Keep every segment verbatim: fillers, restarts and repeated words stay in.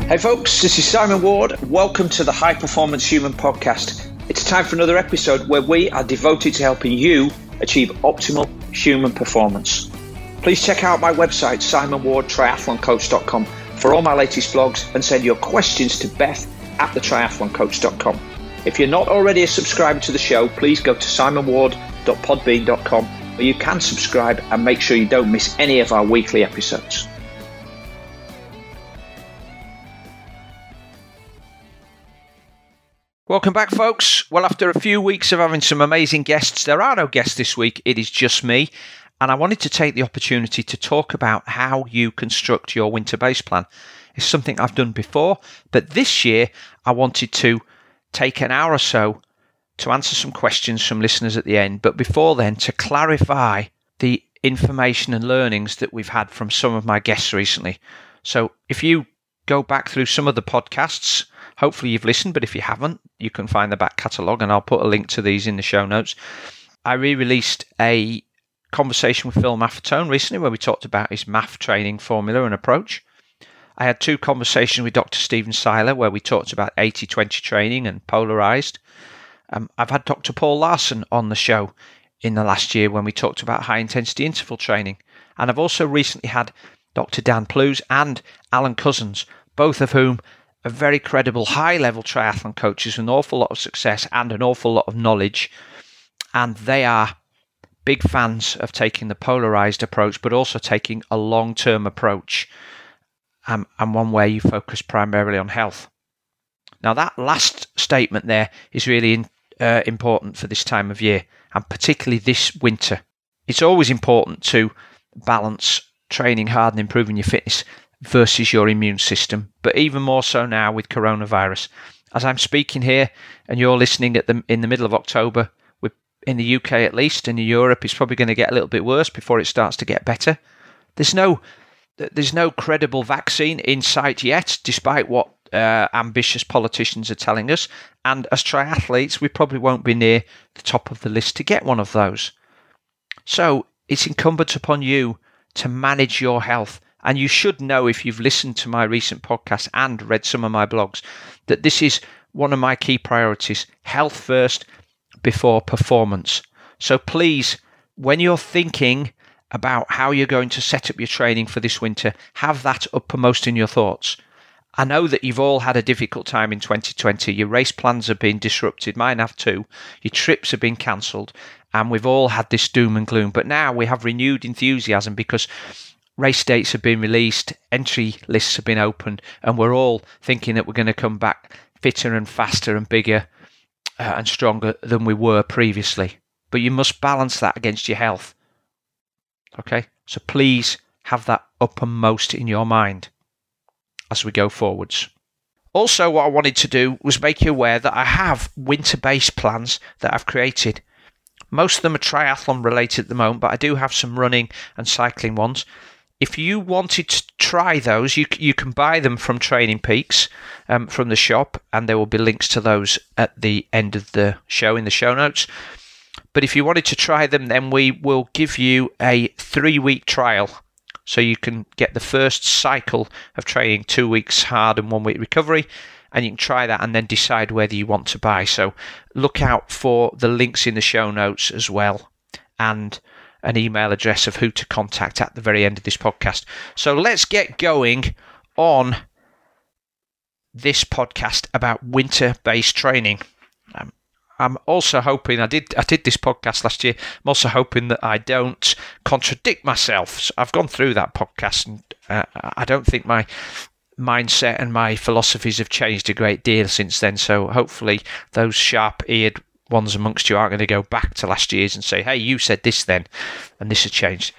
Hey folks, this is Simon Ward. Welcome to the High Performance Human Podcast. It's time for another episode where we are devoted to helping you achieve optimal human performance. Please check out my website, simon ward triathlon coach dot com, for all my latest vlogs, and send your questions to beth at the triathlon coach dot com. If you're not already a subscriber to the show, please go to simon ward dot podbean dot com where you can subscribe and make sure you don't miss any of our weekly episodes. Welcome back, folks. Well, after a few weeks of having some amazing guests, there are no guests this week. It is just me. And I wanted to take the opportunity to talk about how you construct your winter base plan. It's something I've done before, but this year I wanted to take an hour or so to answer some questions from listeners at the end. But before then, to clarify the information and learnings that we've had from some of my guests recently. So if you go back through some of the podcasts, hopefully you've listened, but if you haven't, you can find the back catalogue, and I'll put a link to these in the show notes. I re-released a conversation with Phil Maffetone recently where we talked about his M A F training formula and approach. I had two conversations with Doctor Stephen Seiler where we talked about eighty twenty training and polarised. Um, I've had Doctor Paul Larson on the show in the last year when we talked about high-intensity interval training. And I've also recently had Doctor Dan Plews and Alan Cousins, both of whom are very credible high-level triathlon coaches with an awful lot of success and an awful lot of knowledge. And they are big fans of taking the polarised approach, but also taking a long-term approach, um, and one where you focus primarily on health. Now, that last statement there is really in, uh, important for this time of year, and particularly this winter. It's always important to balance training hard and improving your fitness versus your immune system, but even more so now with coronavirus. As I'm speaking here and you're listening at the in the middle of October, with in the U K at least, and in Europe it's probably going to get a little bit worse before it starts to get better. There's no there's no credible vaccine in sight yet, despite what uh, ambitious politicians are telling us. And as triathletes, we probably won't be near the top of the list to get one of those. So it's incumbent upon you to manage your health. And you should know, if you've listened to my recent podcast and read some of my blogs, that this is one of my key priorities: health first before performance. So please, when you're thinking about how you're going to set up your training for this winter, have that uppermost in your thoughts. I know that you've all had a difficult time in twenty twenty. Your race plans have been disrupted. Mine have too. Your trips have been cancelled. And we've all had this doom and gloom. But now we have renewed enthusiasm because race dates have been released, entry lists have been opened, and we're all thinking that we're going to come back fitter and faster and bigger uh, and stronger than we were previously. But you must balance that against your health. Okay? So please have that uppermost in your mind as we go forwards. Also, what I wanted to do was make you aware that I have winter-based plans that I've created. Most of them are triathlon related at the moment, but I do have some running and cycling ones. If you wanted to try those, you you can buy them from Training Peaks, um, from the shop, and there will be links to those at the end of the show in the show notes. But if you wanted to try them, then we will give you a three-week trial. So you can get the first cycle of training, two weeks hard and one week recovery, and you can try that and then decide whether you want to buy. So look out for the links in the show notes as well, and an email address of who to contact at the very end of this podcast. So let's get going on this podcast about winter-based training. Um, I'm also hoping, I did I did this podcast last year, I'm also hoping that I don't contradict myself. So I've gone through that podcast, and uh, I don't think my mindset and my philosophies have changed a great deal since then. So hopefully those sharp-eared ones amongst you aren't going to go back to last year's and say, hey, you said this then, and this has changed.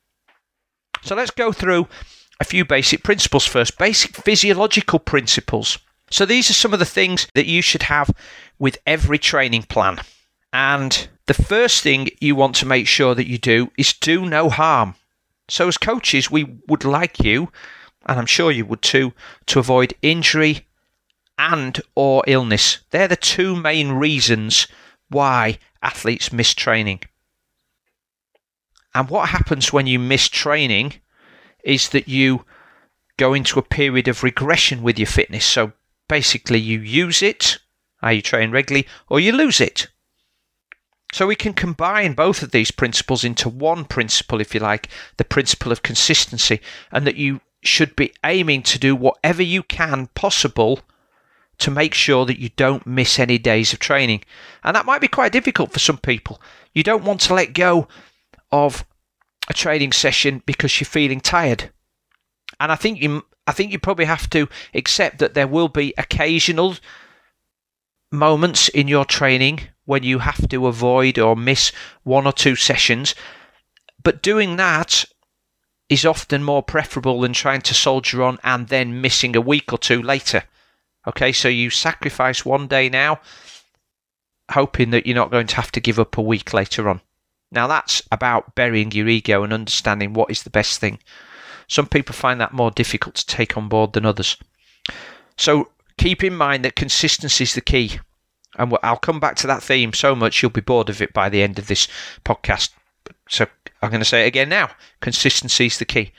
So let's go through a few basic principles first, basic physiological principles. So these are some of the things that you should have with every training plan. And the first thing you want to make sure that you do is do no harm. So as coaches, we would like you, and I'm sure you would too, to avoid injury and or illness. They're the two main reasons why athletes miss training. And what happens when you miss training is that you go into a period of regression with your fitness. So basically you use it, how you train regularly, or you lose it. So we can combine both of these principles into one principle, if you like, the principle of consistency, and that you should be aiming to do whatever you can possible to make sure that you don't miss any days of training. And that might be quite difficult for some people. You don't want to let go of a training session because you're feeling tired. And I think you I think you probably have to accept that there will be occasional moments in your training when you have to avoid or miss one or two sessions. But doing that is often more preferable than trying to soldier on and then missing a week or two later. Okay, so you sacrifice one day now, hoping that you're not going to have to give up a week later on. Now that's about burying your ego and understanding what is the best thing. Some people find that more difficult to take on board than others. So keep in mind that consistency is the key. And I'll come back to that theme so much you'll be bored of it by the end of this podcast. So I'm going to say it again now. Consistency is the key.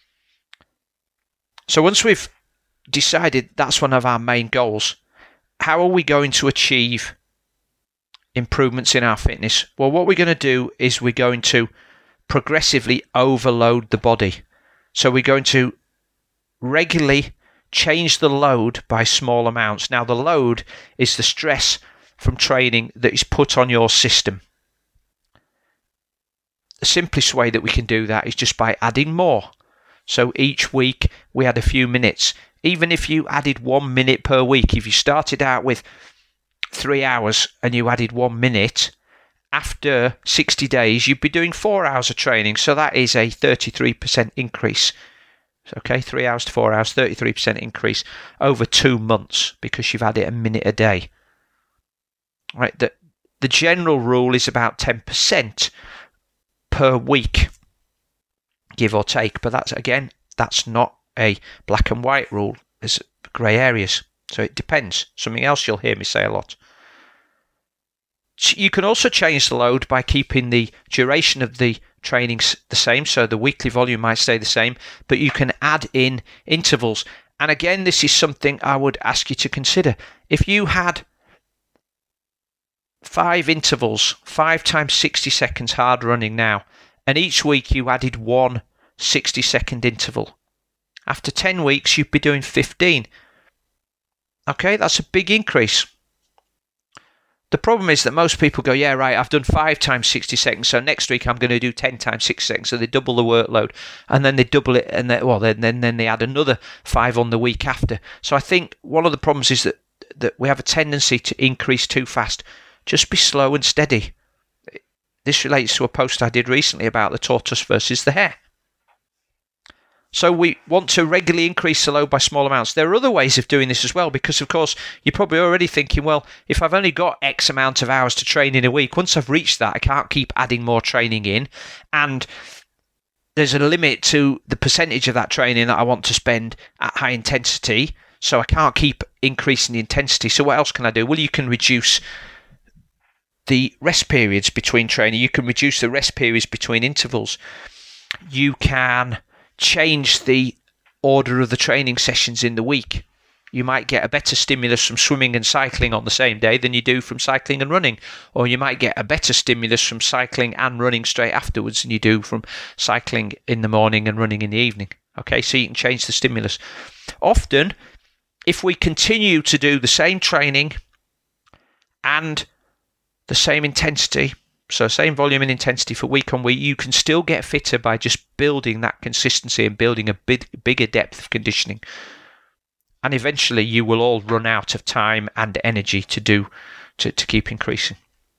So once we've decided that's one of our main goals, how are we going to achieve improvements in our fitness? Well, what we're going to do is we're going to progressively overload the body. So we're going to regularly change the load by small amounts. Now, the load is the stress from training that is put on your system. The simplest way that we can do that is just by adding more. So each week we add a few minutes. Even if you added one minute per week, if you started out with three hours and you added one minute, after sixty days, you'd be doing four hours of training. So that is a thirty-three percent increase. Okay, three hours to four hours, thirty-three percent increase over two months because you've added a minute a day. Right, the, the general rule is about ten percent per week, give or take. But that's, again, that's not a black and white rule. There's grey areas. So it depends. Something else you'll hear me say a lot. You can also change the load by keeping the duration of the training the same. So the weekly volume might stay the same, but you can add in intervals. And again, this is something I would ask you to consider. If you had five intervals, five times sixty seconds hard running now, and each week you added one sixty second interval, after ten weeks, you'd be doing fifteen. Okay, that's a big increase. The problem is that most people go, yeah, right, I've done five times sixty seconds, so next week I'm going to do ten times sixty seconds. So they double the workload, and then they double it, and then, well, then, then, then they add another five on the week after. So I think one of the problems is that, that we have a tendency to increase too fast. Just be slow and steady. This relates to a post I did recently about the tortoise versus the hare. So we want to regularly increase the load by small amounts. There are other ways of doing this as well, because of course you're probably already thinking, well, if I've only got X amount of hours to train in a week, once I've reached that, I can't keep adding more training in, and there's a limit to the percentage of that training that I want to spend at high intensity, so I can't keep increasing the intensity. So what else can I do? Well, you can reduce the rest periods between training. You can reduce the rest periods between intervals. You can change the order of the training sessions in the week. You might get a better stimulus from swimming and cycling on the same day than you do from cycling and running. Or you might get a better stimulus from cycling and running straight afterwards than you do from cycling in the morning and running in the evening. Okay, so you can change the stimulus. Often, if we continue to do the same training and the same intensity, so same volume and intensity for week on week, you can still get fitter by just building that consistency and building a big, bigger depth of conditioning. And eventually you will all run out of time and energy to do to, to keep increasing.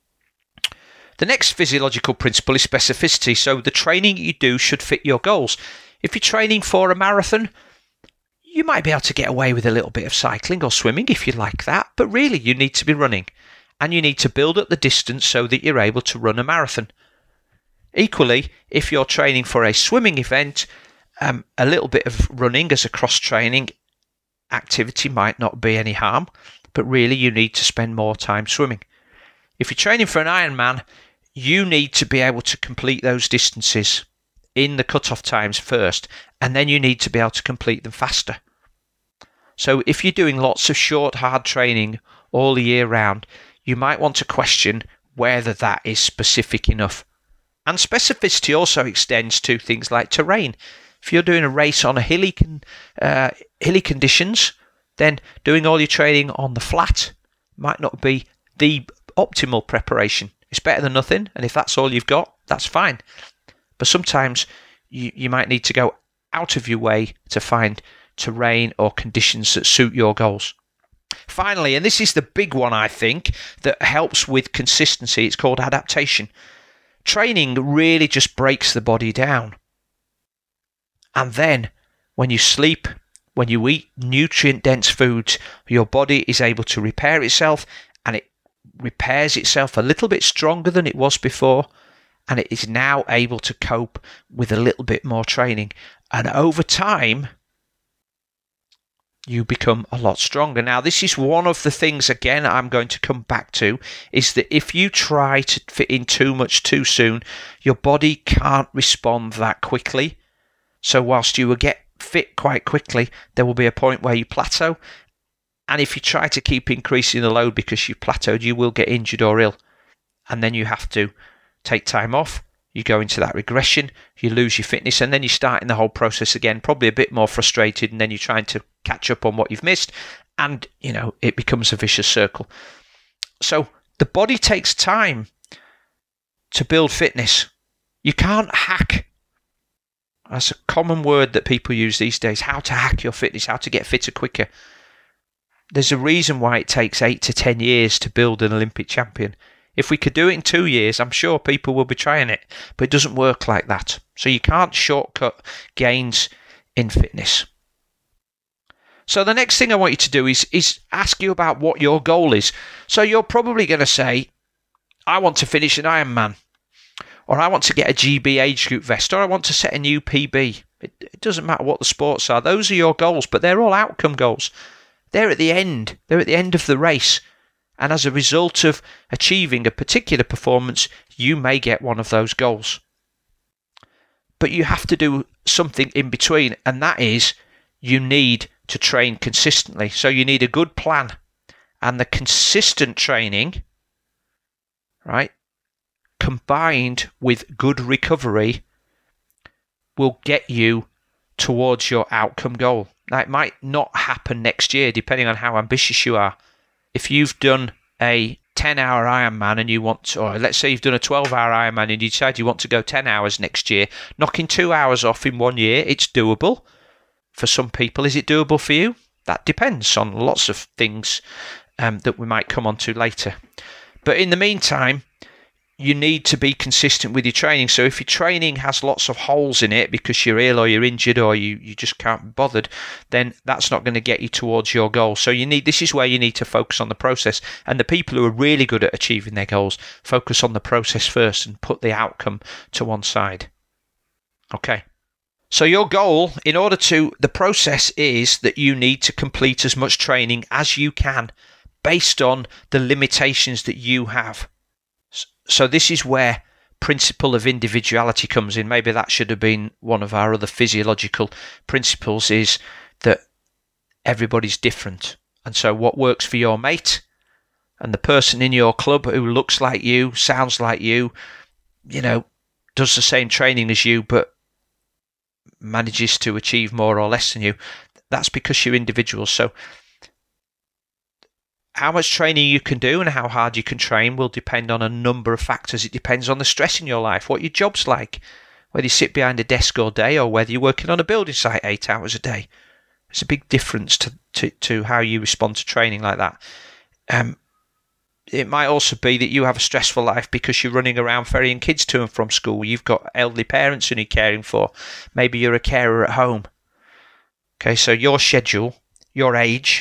The next physiological principle is specificity. So the training you do should fit your goals. If you're training for a marathon, you might be able to get away with a little bit of cycling or swimming if you like that, but really you need to be running. And you need to build up the distance so that you're able to run a marathon. Equally, if you're training for a swimming event, um, a little bit of running as a cross-training activity might not be any harm, but really you need to spend more time swimming. If you're training for an Ironman, you need to be able to complete those distances in the cut-off times first, and then you need to be able to complete them faster. So if you're doing lots of short, hard training all the year round, you might want to question whether that is specific enough. And specificity also extends to things like terrain. If you're doing a race on a hilly, con- uh, hilly conditions, then doing all your training on the flat might not be the optimal preparation. It's better than nothing, and if that's all you've got, that's fine. But sometimes you, you might need to go out of your way to find terrain or conditions that suit your goals. Finally, and this is the big one, I think, that helps with consistency, it's called adaptation. Training really just breaks the body down. And then when you sleep, when you eat nutrient-dense foods, your body is able to repair itself, and it repairs itself a little bit stronger than it was before, and it is now able to cope with a little bit more training. And over time, you become a lot stronger. Now, this is one of the things, again, I'm going to come back to, is that if you try to fit in too much too soon, your body can't respond that quickly. So whilst you will get fit quite quickly, there will be a point where you plateau. And if you try to keep increasing the load because you've plateaued, you will get injured or ill. And then you have to take time off. You go into that regression, you lose your fitness, and then you start in the whole process again, probably a bit more frustrated, and then you're trying to catch up on what you've missed, and, you know, it becomes a vicious circle. So the body takes time to build fitness. You can't hack. That's a common word that people use these days, how to hack your fitness, how to get fitter quicker. There's a reason why it takes eight to ten years to build an Olympic champion. If we could do it in two years, I'm sure people will be trying it, but it doesn't work like that. So you can't shortcut gains in fitness. So the next thing I want you to do is, is ask you about what your goal is. So you're probably going to say, I want to finish an Ironman, or I want to get a G B age group vest, or I want to set a new P B. It, it doesn't matter what the sports are. Those are your goals, but they're all outcome goals. They're at the end. They're at the end of the race. And as a result of achieving a particular performance, you may get one of those goals. But you have to do something in between, and that is you need to train consistently. So you need a good plan. And the consistent training, right, combined with good recovery, will get you towards your outcome goal. Now, it might not happen next year, depending on how ambitious you are. If you've done a ten-hour Ironman and you want to, or let's say you've done a twelve-hour Ironman and you decide you want to go ten hours next year, knocking two hours off in one year, it's doable. For some people, is it doable for you? That depends on lots of things um, that we might come on to later. But in the meantime, you need to be consistent with your training. So if your training has lots of holes in it because you're ill or you're injured or you, you just can't be bothered, then that's not going to get you towards your goal. So you need this is where you need to focus on the process. And the people who are really good at achieving their goals focus on the process first and put the outcome to one side. Okay. So your goal, in order to, the process is that you need to complete as much training as you can based on the limitations that you have. So this is where principle of individuality comes in. Maybe that should have been one of our other physiological principles, is that everybody's different. And so what works for your mate and the person in your club who looks like you, sounds like you, you know, does the same training as you, but manages to achieve more or less than you, that's because you're individuals. So how much training you can do and how hard you can train will depend on a number of factors. It depends on the stress in your life, what your job's like, whether you sit behind a desk all day or whether you're working on a building site eight hours a day. There's a big difference to, to, to how you respond to training like that. Um, it might also be that you have a stressful life because you're running around ferrying kids to and from school. You've got elderly parents who you're caring for. Maybe you're a carer at home. Okay, so your schedule, your age,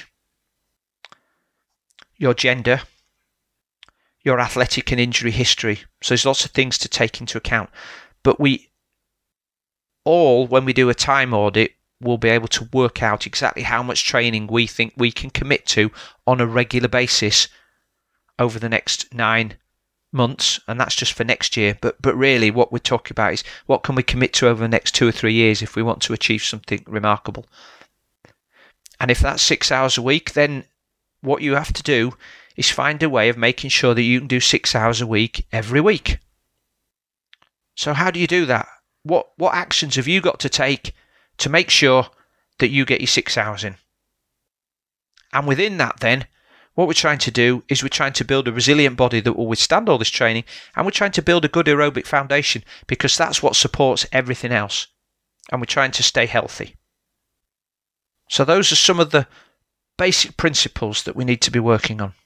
your gender, your athletic and injury history. So there's lots of things to take into account. But we all, when we do a time audit, will be able to work out exactly how much training we think we can commit to on a regular basis over the next nine months, and that's just for next year. But but really what we're talking about is what can we commit to over the next two or three years if we want to achieve something remarkable. And if that's six hours a week, then what you have to do is find a way of making sure that you can do six hours a week every week. So how do you do that? What what actions have you got to take to make sure that you get your six hours in? And within that then, what we're trying to do is we're trying to build a resilient body that will withstand all this training, and we're trying to build a good aerobic foundation because that's what supports everything else. And we're trying to stay healthy. So those are some of the basic principles that we need to be working on.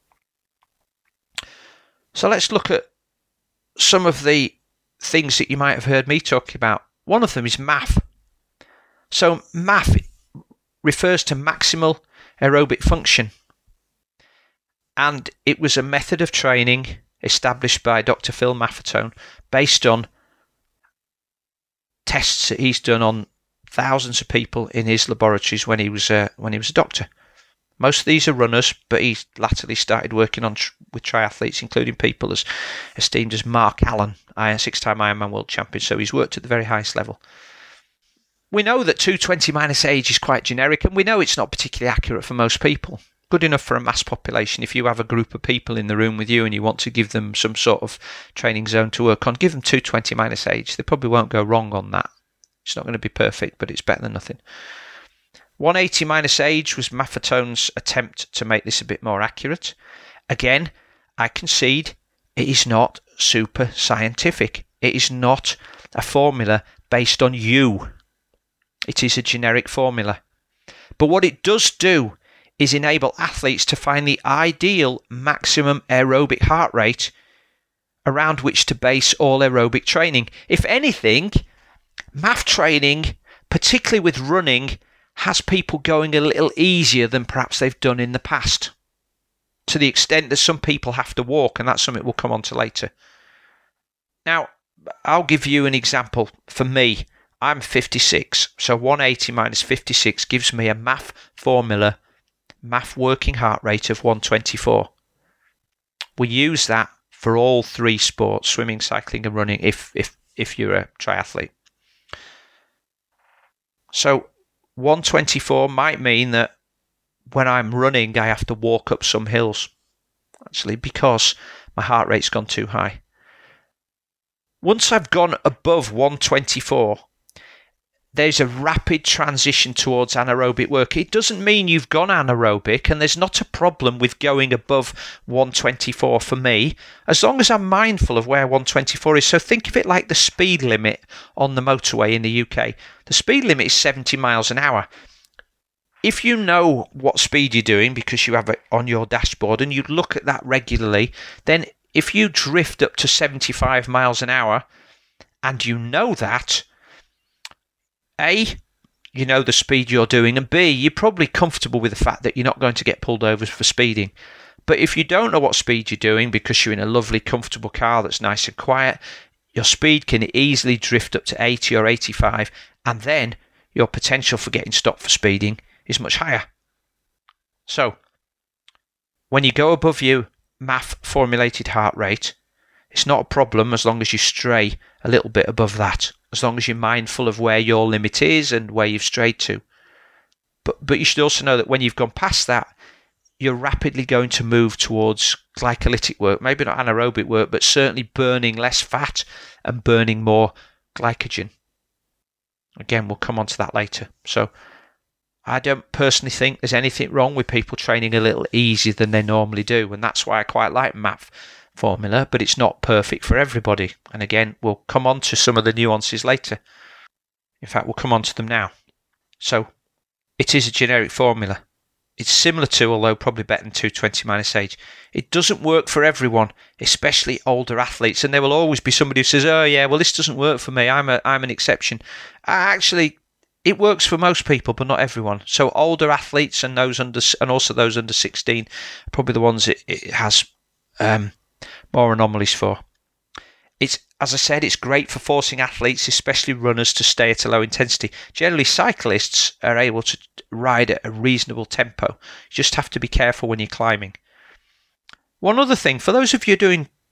So let's look at some of the things that you might have heard me talking about. One of them is M A F. So M A F refers to maximal aerobic function. And it was a method of training established by Doctor Phil Maffetone based on tests that he's done on thousands of people in his laboratories when he was uh, when he was a doctor. Most of these are runners, but he latterly started working on tr- with triathletes, including people as esteemed as Mark Allen, six-time Ironman world champion. So he's worked at the very highest level. We know that two twenty minus age is quite generic, and we know it's not particularly accurate for most people. Good enough for a mass population. If you have a group of people in the room with you and you want to give them some sort of training zone to work on, give them two twenty minus age. They probably won't go wrong on that. It's not going to be perfect, but it's better than nothing. one eighty minus age was Maffetone's attempt to make this a bit more accurate. Again, I concede it is not super scientific. It is not a formula based on you. It is a generic formula. But what it does do is enable athletes to find the ideal maximum aerobic heart rate around which to base all aerobic training. If anything, M A F training, particularly with running, has people going a little easier than perhaps they've done in the past, to the extent that some people have to walk, and that's something we'll come on to later. Now, I'll give you an example. For me, I'm fifty-six, so one eighty minus fifty-six gives me a M A F formula, M A F working heart rate of one twenty-four. We use that for all three sports, swimming, cycling and running, if if if you're a triathlete. So one twenty-four might mean that when I'm running, I have to walk up some hills, actually, because my heart rate's gone too high. Once I've gone above one twenty-four, there's a rapid transition towards anaerobic work. It doesn't mean you've gone anaerobic, and there's not a problem with going above one twenty-four for me, as long as I'm mindful of where one twenty-four is. So think of it like the speed limit on the motorway in the U K. The speed limit is seventy miles an hour. If you know what speed you're doing because you have it on your dashboard and you look at that regularly, then if you drift up to seventy-five miles an hour and you know that, A, you know the speed you're doing, and B, you're probably comfortable with the fact that you're not going to get pulled over for speeding. But if you don't know what speed you're doing because you're in a lovely, comfortable car that's nice and quiet, your speed can easily drift up to eighty or eighty-five, and then your potential for getting stopped for speeding is much higher. So, when you go above your M A F formulated heart rate, it's not a problem as long as you stray a little bit above that, as long as you're mindful of where your limit is and where you've strayed to. But but you should also know that when you've gone past that, you're rapidly going to move towards glycolytic work, maybe not anaerobic work, but certainly burning less fat and burning more glycogen. Again, we'll come on to that later. So I don't personally think there's anything wrong with people training a little easier than they normally do, and that's why I quite like M A F formula, but it's not perfect for everybody. And again, we'll come on to some of the nuances later. In fact, we'll come on to them now. So it is a generic formula. It's similar to, although probably better than two twenty minus age. It doesn't work for everyone, especially older athletes, and there will always be somebody who says, oh yeah, well this doesn't work for me, I'm a I'm an exception. Actually, it works for most people, but not everyone. So older athletes and those under, and also those under sixteen, are probably the ones it, it has um, more anomalies for. It's, as I said, it's great for forcing athletes, especially runners, to stay at a low intensity. Generally, cyclists are able to ride at a reasonable tempo. You just have to be careful when you're climbing. One other thing, for those of you doing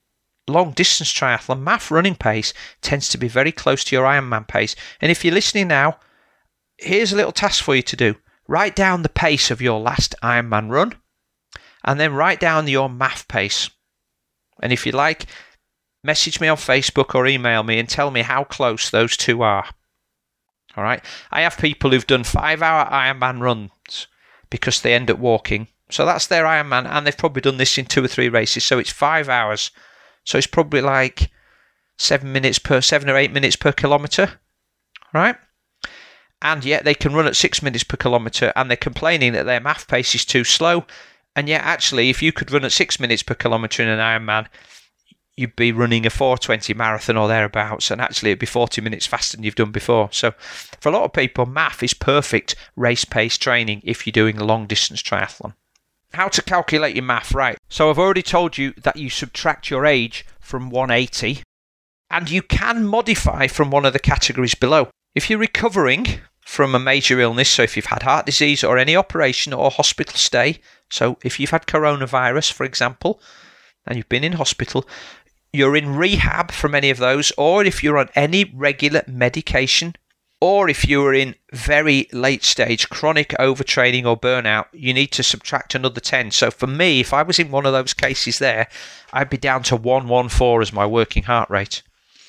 long distance triathlon, M A F running pace tends to be very close to your Ironman pace. And if you're listening now, here's a little task for you to do. Write down the pace of your last Ironman run, and then write down your M A F pace. And if you like, message me on Facebook or email me and tell me how close those two are. All right. I have people who've done five-hour Ironman runs because they end up walking. So that's their Ironman, and they've probably done this in two or three races. So it's five hours. So it's probably like seven minutes per seven or eight minutes per kilometre, right? And yet they can run at six minutes per kilometre, and they're complaining that their M A F pace is too slow. And yet, actually, if you could run at six minutes per kilometre in an Ironman, you'd be running a four twenty marathon or thereabouts, and actually it'd be forty minutes faster than you've done before. So for a lot of people, M A F is perfect race pace training if you're doing a long distance triathlon. How to calculate your M A F, right? So I've already told you that you subtract your age from one eighty, and you can modify from one of the categories below. If you're recovering from a major illness, so if you've had heart disease or any operation or hospital stay, so if you've had coronavirus, for example, and you've been in hospital, you're in rehab from any of those, or if you're on any regular medication, or if you are in very late stage chronic overtraining or burnout, you need to subtract another ten. So for me, if I was in one of those cases there, I'd be down to one fourteen as my working heart rate.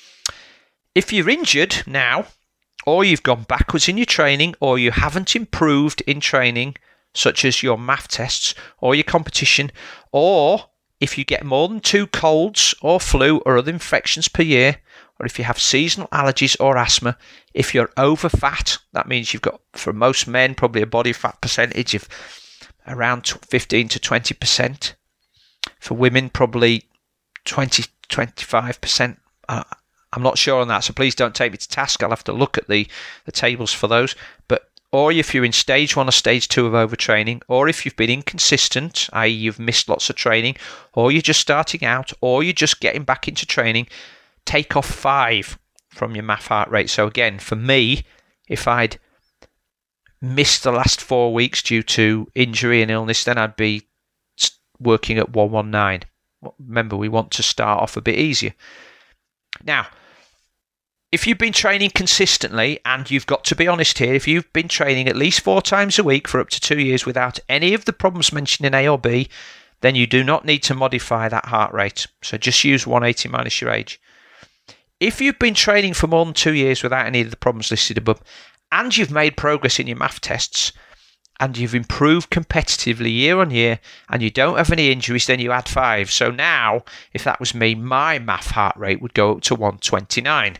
If you're injured now, or you've gone backwards in your training, or you haven't improved in training, such as your M A F tests or your competition, or if you get more than two colds or flu or other infections per year, or if you have seasonal allergies or asthma, if you're over fat, that means you've got, for most men, probably a body fat percentage of around fifteen to twenty percent. For women, probably twenty to twenty-five percent. Uh, I'm not sure on that, so please don't take me to task. I'll have to look at the, the tables for those. But or if you're in stage one or stage two of overtraining, or if you've been inconsistent, that is you've missed lots of training, or you're just starting out, or you're just getting back into training, take off five from your M A F heart rate. So again, for me, if I'd missed the last four weeks due to injury and illness, then I'd be working at one nineteen. Remember, we want to start off a bit easier. Now, if you've been training consistently, and you've got to be honest here, if you've been training at least four times a week for up to two years without any of the problems mentioned in A or B, then you do not need to modify that heart rate. So just use one eighty minus your age. If you've been training for more than two years without any of the problems listed above, and you've made progress in your M A F tests, and you've improved competitively year on year, and you don't have any injuries, then you add five. So now, if that was me, my M A F heart rate would go up to one twenty-nine.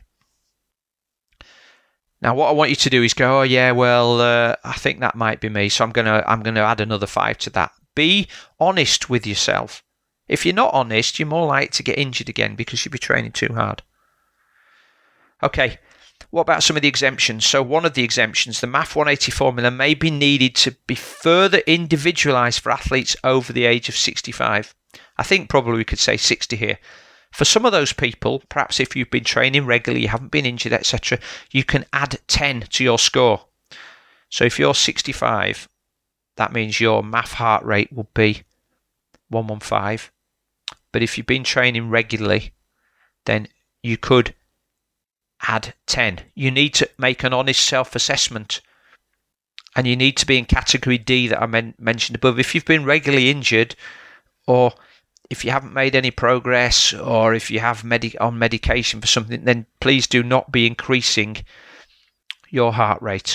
Now, what I want you to do is go, oh yeah, well, uh, I think that might be me, so I'm gonna I'm gonna add another five to that. Be honest with yourself. If you're not honest, you're more likely to get injured again because you'll be training too hard. Okay, what about some of the exemptions? So one of the exemptions, the M A F one eighty formula, may be needed to be further individualised for athletes over the age of sixty-five. I think probably we could say sixty here. For some of those people, perhaps if you've been training regularly, you haven't been injured, et cetera, you can add ten to your score. So if you're sixty-five, that means your M A F heart rate will be one fifteen. But if you've been training regularly, then you could add ten. You need to make an honest self-assessment, and you need to be in category D that I men- mentioned above. If you've been regularly injured, or if you haven't made any progress, or if you have medi- on medication for something, then please do not be increasing your heart rate.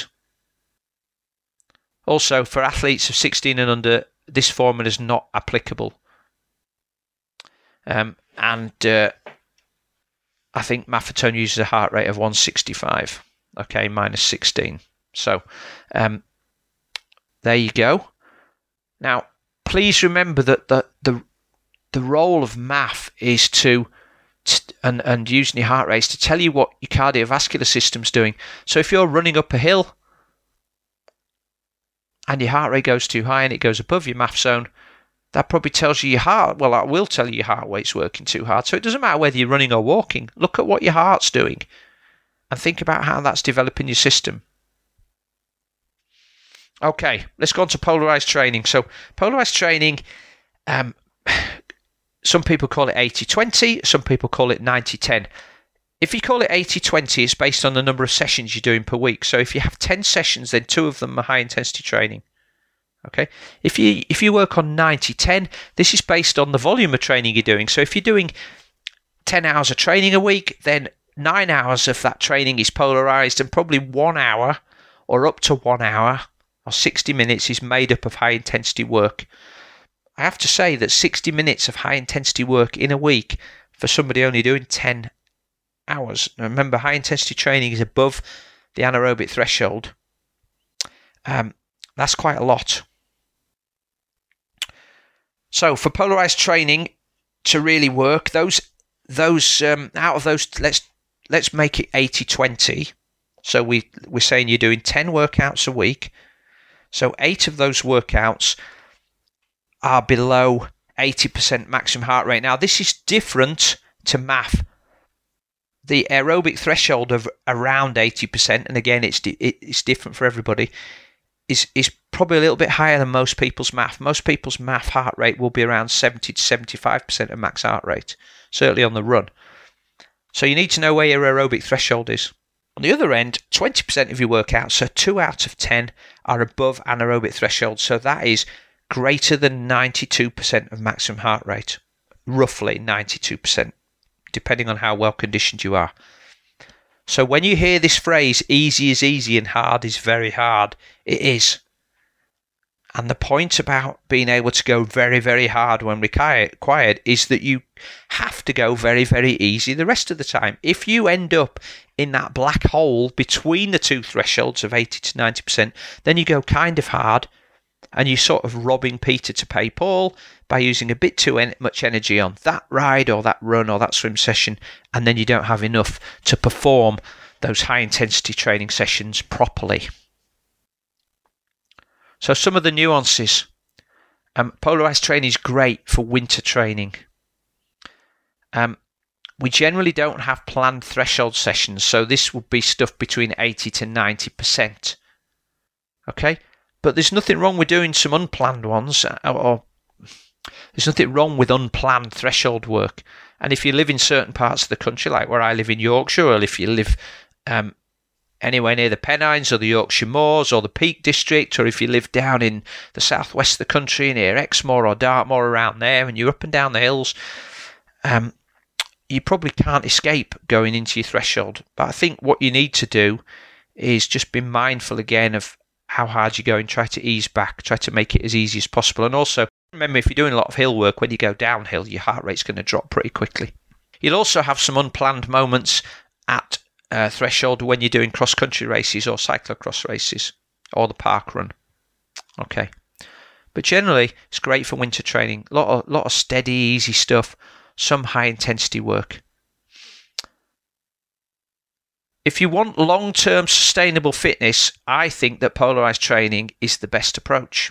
Also, for athletes of sixteen and under, this formula is not applicable. Um, and uh, I think Maffetone uses a heart rate of one sixty-five, okay, minus sixteen. So um, there you go. Now, please remember that the the the role of M A F is to, to and, and using your heart rate is to tell you what your cardiovascular system's doing. So if you're running up a hill and your heart rate goes too high and it goes above your M A F zone, that probably tells you your heart, well, that will tell you your heart rate's working too hard. So it doesn't matter whether you're running or walking. Look at what your heart's doing and think about how that's developing your system. Okay, let's go on to polarized training. So polarized training, um, some people call it eighty twenty, some people call it ninety ten. If you call it eighty twenty, it's based on the number of sessions you're doing per week. So if you have ten sessions, then two of them are high intensity training. Okay. If you if you work on ninety ten, this is based on the volume of training you're doing. So if you're doing ten hours of training a week, then nine hours of that training is polarized, and probably one hour or up to one hour or sixty minutes is made up of high intensity work. I have to say that sixty minutes of high intensity work in a week for somebody only doing ten hours. Now remember, high intensity training is above the anaerobic threshold. Um, that's quite a lot. So for polarized training to really work, those those um, out of those, let's let's make it eighty twenty. So we we're saying you're doing ten workouts a week. So eight of those workouts are below eighty percent maximum heart rate. Now this is different to M A F. The aerobic threshold of around eighty percent, and again it's it's different for everybody, is is probably a little bit higher than most people's M A F. Most people's M A F heart rate will be around seventy to seventy-five percent of max heart rate, certainly on the run. So you need to know where your aerobic threshold is. On the other end, twenty percent of your workouts, so two out of ten, are above anaerobic threshold. So that is greater than ninety-two percent of maximum heart rate, roughly ninety-two percent, depending on how well conditioned you are. So when you hear this phrase, easy is easy and hard is very hard, it is. And the point about being able to go very, very hard when required is that you have to go very, very easy the rest of the time. If you end up in that black hole between the two thresholds of eighty to ninety percent, then you go kind of hard and you're sort of robbing Peter to pay Paul by using a bit too en- much energy on that ride or that run or that swim session, and then you don't have enough to perform those high intensity training sessions properly. So some of the nuances. Um, polarized training is great for winter training. Um, we generally don't have planned threshold sessions, so this would be stuff between eighty to ninety percent. Okay, but there's nothing wrong with doing some unplanned ones, or, or there's nothing wrong with unplanned threshold work. And if you live in certain parts of the country, like where I live in Yorkshire, or if you live um, anywhere near the Pennines or the Yorkshire Moors or the Peak District, or if you live down in the southwest of the country near Exmoor or Dartmoor, around there, and you're up and down the hills, um, you probably can't escape going into your threshold. But I think what you need to do is just be mindful again of how hard you go and try to ease back, try to make it as easy as possible. And also remember, if you're doing a lot of hill work, when you go downhill, your heart rate's going to drop pretty quickly. You'll also have some unplanned moments at uh, threshold when you're doing cross-country races or cyclocross races or the park run. Okay, but generally it's great for winter training. A lot of, lot of steady, easy stuff, some high-intensity work. If you want long-term sustainable fitness, I think that polarized training is the best approach,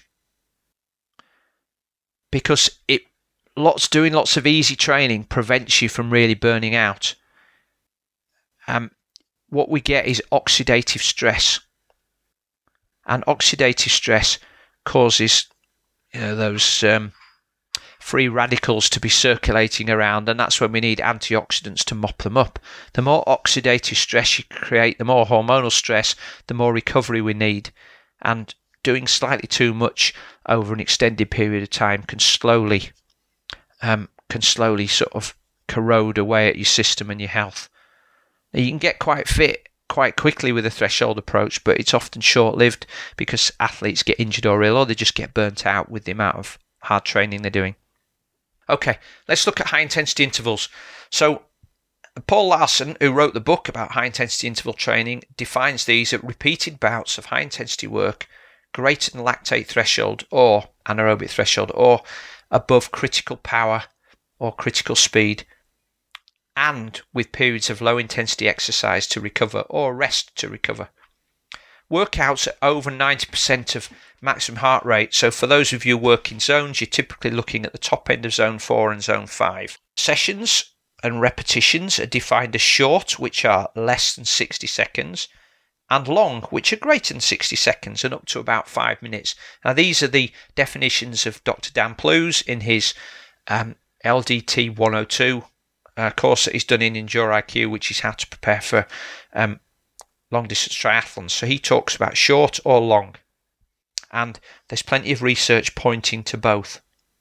because it lots doing lots of easy training prevents you from really burning out. Um, what we get is oxidative stress, and oxidative stress causes you know, those um, free radicals to be circulating around, and that's when we need antioxidants to mop them up. The more oxidative stress you create, the more hormonal stress, the more recovery we need. And doing slightly too much over an extended period of time can slowly um, can slowly sort of corrode away at your system and your health. Now, you can get quite fit quite quickly with a threshold approach, but it's often short-lived because athletes get injured or ill, or they just get burnt out with the amount of hard training they're doing. Okay, let's look at high-intensity intervals. So Paul Larsson, who wrote the book about high-intensity interval training, defines these as repeated bouts of high-intensity work greater than lactate threshold or anaerobic threshold or above critical power or critical speed, and with periods of low-intensity exercise to recover or rest to recover. Workouts at over ninety percent of maximum heart rate. So for those of you working zones, you're typically looking at the top end of zone four and zone five. Sessions and repetitions are defined as short, which are less than sixty seconds, and long, which are greater than sixty seconds and up to about five minutes. Now these are the definitions of Doctor Dan Plews in his um, L D T one oh two uh, course that he's done in EndureIQ, which is how to prepare for um, long distance triathlons. So he talks about short or long, and there's plenty of research pointing to both.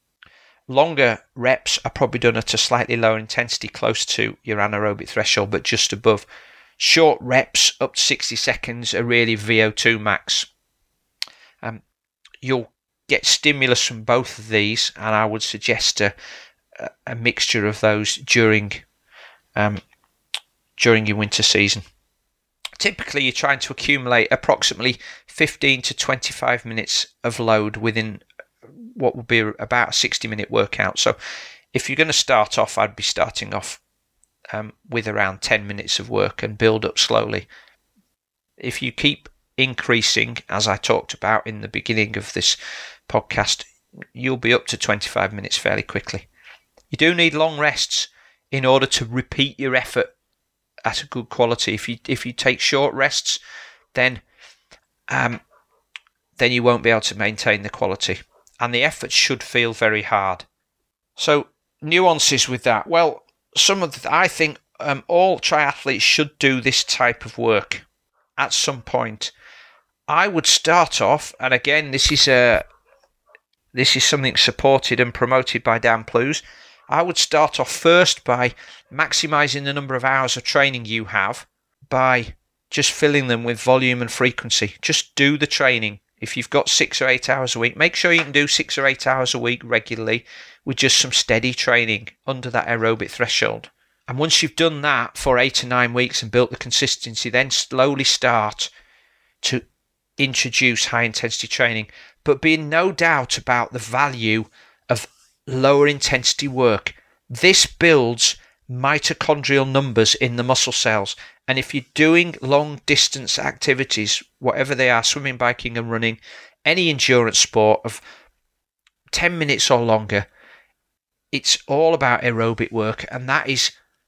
Longer reps are probably done at a slightly lower intensity, close to your anaerobic threshold, but just above. Short reps up to sixty seconds are really V O two max. Um, you'll get stimulus from both of these, and I would suggest a, a mixture of those during um, during your winter season. Typically, you're trying to accumulate approximately fifteen to twenty-five minutes of load within what would be about a sixty minute workout. So if you're going to start off, I'd be starting off um, with around ten minutes of work and build up slowly. If you keep increasing, as I talked about in the beginning of this podcast, you'll be up to twenty-five minutes fairly quickly. You do need long rests in order to repeat your effort at a good quality. If you if you take short rests, then um, then you won't be able to maintain the quality, and the effort should feel very hard. So nuances with that. Well, some of the, I think um, all triathletes should do this type of work at some point. I would start off, and again, this is a this is something supported and promoted by Dan Plews. I would start off first by maximising the number of hours of training you have by just filling them with volume and frequency. Just do the training. If you've got six or eight hours a week, make sure you can do six or eight hours a week regularly with just some steady training under that aerobic threshold. And once you've done that for eight or nine weeks and built the consistency, then slowly start to introduce high intensity training, but be in no doubt about the value of lower intensity work. This builds mitochondrial numbers in the muscle cells, and if you're doing long distance activities, whatever they are, swimming, biking and running, any endurance sport of ten minutes or longer, it's all about aerobic work, and that is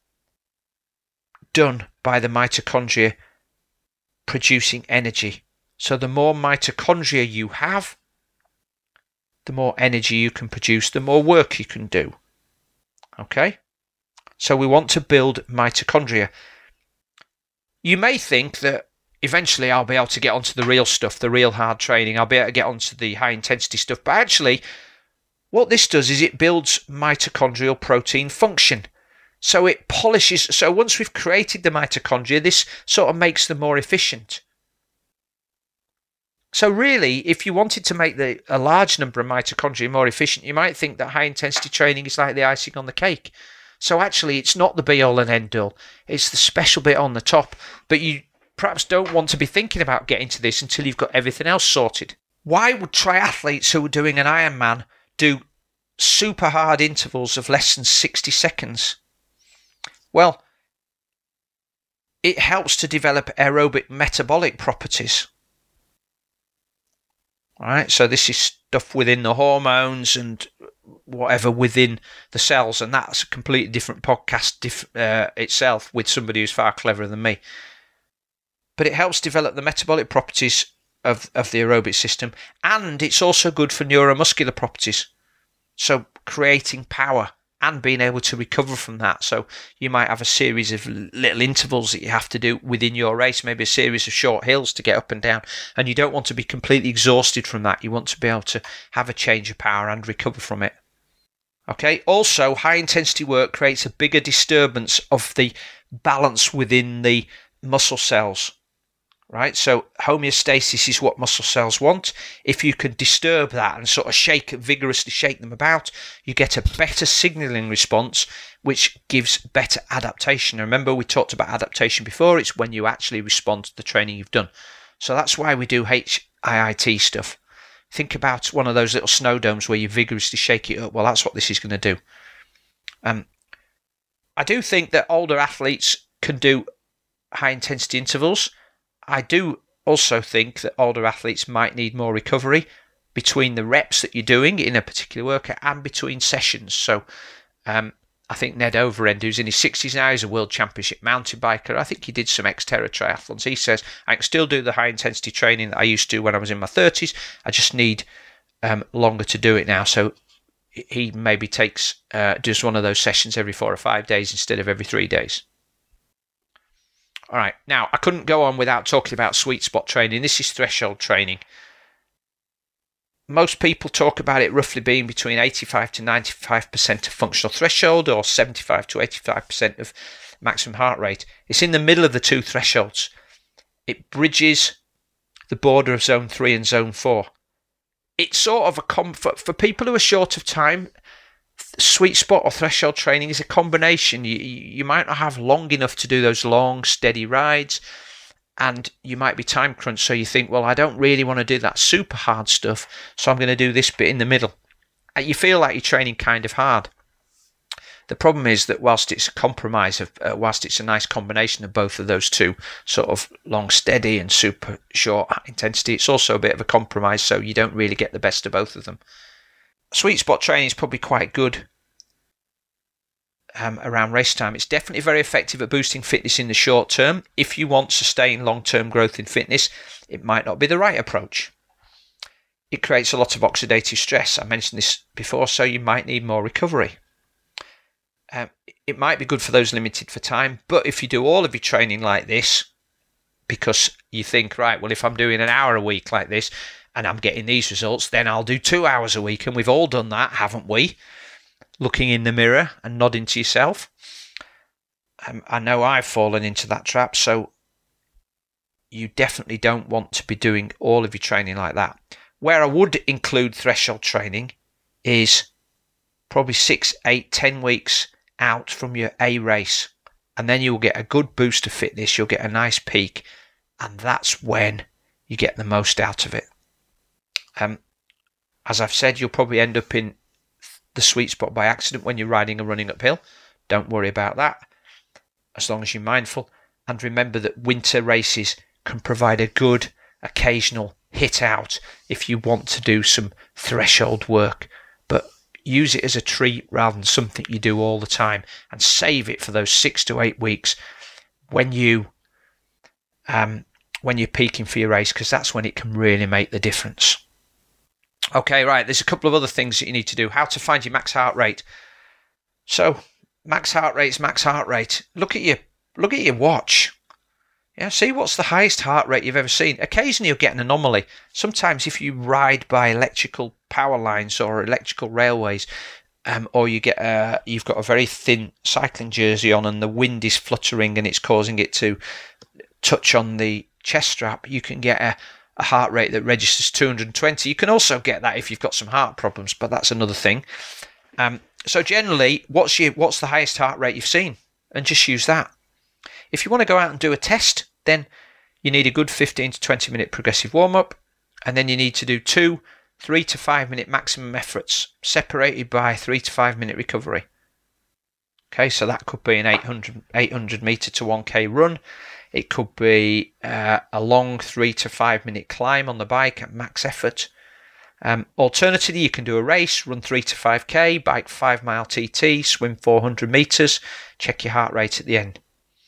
done by the mitochondria producing energy. So the more mitochondria you have, the more energy you can produce, the more work you can do. Okay? So we want to build mitochondria. You may think that eventually I'll be able to get onto the real stuff, the real hard training. I'll be able to get onto the high intensity stuff. But actually, what this does is it builds mitochondrial protein function. So it polishes. So once we've created the mitochondria, this sort of makes them more efficient. So really, if you wanted to make the, a large number of mitochondria more efficient, you might think that high-intensity training is like the icing on the cake. So actually, it's not the be-all and end-all. It's the special bit on the top. But you perhaps don't want to be thinking about getting to this until you've got everything else sorted. Why would triathletes who are doing an Ironman do super hard intervals of less than sixty seconds? Well, it helps to develop aerobic metabolic properties. All right, so this is stuff within the hormones and whatever within the cells, and that's a completely different podcast diff- uh, itself with somebody who's far cleverer than me. But it helps develop the metabolic properties of, of the aerobic system, and it's also good for neuromuscular properties. So creating power and being able to recover from that. So you might have a series of little intervals that you have to do within your race, maybe a series of short hills to get up and down, and you don't want to be completely exhausted from that. You want to be able to have a change of power and recover from it. Okay. Also, high intensity work creates a bigger disturbance of the balance within the muscle cells. Right, so homeostasis is what muscle cells want. If you can disturb that and sort of shake, vigorously shake them about, you get a better signaling response, which gives better adaptation. Remember, we talked about adaptation before. It's when you actually respond to the training you've done. So that's why we do H I I T stuff. Think about one of those little snow domes where you vigorously shake it up. Well, that's what this is going to do. Um, I do think that older athletes can do high intensity intervals. I do also think that older athletes might need more recovery between the reps that you're doing in a particular workout and between sessions. So um, I think Ned Overend, who's in his sixties now, he's a world championship mountain biker. I think he did some Xterra triathlons. He says, I can still do the high intensity training that I used to when I was in my thirties. I just need um, longer to do it now. So he maybe takes uh, does one of those sessions every four or five days instead of every three days. All right, now I couldn't go on without talking about sweet spot training. This is threshold training. Most people talk about it roughly being between eighty-five to ninety-five percent of functional threshold, or seventy-five to eighty-five percent of maximum heart rate. It's in the middle of the two thresholds. It bridges the border of zone three and zone four. It's sort of a comfort for people who are short of time. Sweet spot or threshold training is a combination. You, you might not have long enough to do those long, steady rides, and you might be time crunched, so you think, well, I don't really want to do that super hard stuff, so I'm going to do this bit in the middle. And you feel like you're training kind of hard. The problem is that whilst it's a compromise of, uh, whilst it's a nice combination of both of those two, sort of long, steady and super short intensity, it's also a bit of a compromise, so you don't really get the best of both of them. Sweet spot training is probably quite good um, around race time. It's definitely very effective at boosting fitness in the short term. If you want sustained long-term growth in fitness, it might not be the right approach. It creates a lot of oxidative stress. I mentioned this before, so you might need more recovery. Um, it might be good for those limited for time, but if you do all of your training like this, because you think, right, well, if I'm doing an hour a week like this, and I'm getting these results, then I'll do two hours a week. And we've all done that, haven't we? Looking in the mirror and nodding to yourself. Um, I know I've fallen into that trap, so you definitely don't want to be doing all of your training like that. Where I would include threshold training is probably six, eight, ten weeks out from your A race. And then you'll get a good boost of fitness, you'll get a nice peak, and that's when you get the most out of it. Um, as I've said, you'll probably end up in the sweet spot by accident when you're riding and running uphill. Don't worry about that, as long as you're mindful. And remember that winter races can provide a good occasional hit out if you want to do some threshold work. But use it as a treat rather than something you do all the time, and save it for those six to eight weeks when you um, when you're peaking for your race, because that's when it can really make the difference. Okay, right, there's a couple of other things that you need to do. How to find your max heart rate. So, max heart rate is max heart rate. Look at your look at your watch. Yeah, see what's the highest heart rate you've ever seen. Occasionally you'll get an anomaly. Sometimes if you ride by electrical power lines or electrical railways, um, or you get a, you've got a very thin cycling jersey on and the wind is fluttering and it's causing it to touch on the chest strap, you can get a a heart rate that registers two hundred twenty. You can also get that if you've got some heart problems, but that's another thing. Um, so generally, what's your what's the highest heart rate you've seen? And just use that. If you want to go out and do a test, then you need a good fifteen to twenty minute progressive warm-up, and then you need to do two three to five minute maximum efforts, separated by three to five minute recovery. Okay, so that could be an eight hundred, eight hundred meter to one K run. It could be uh, a long three to five minute climb on the bike at max effort. Um, alternatively, you can do a race, run three to five K, bike five mile T T, swim four hundred meters, check your heart rate at the end.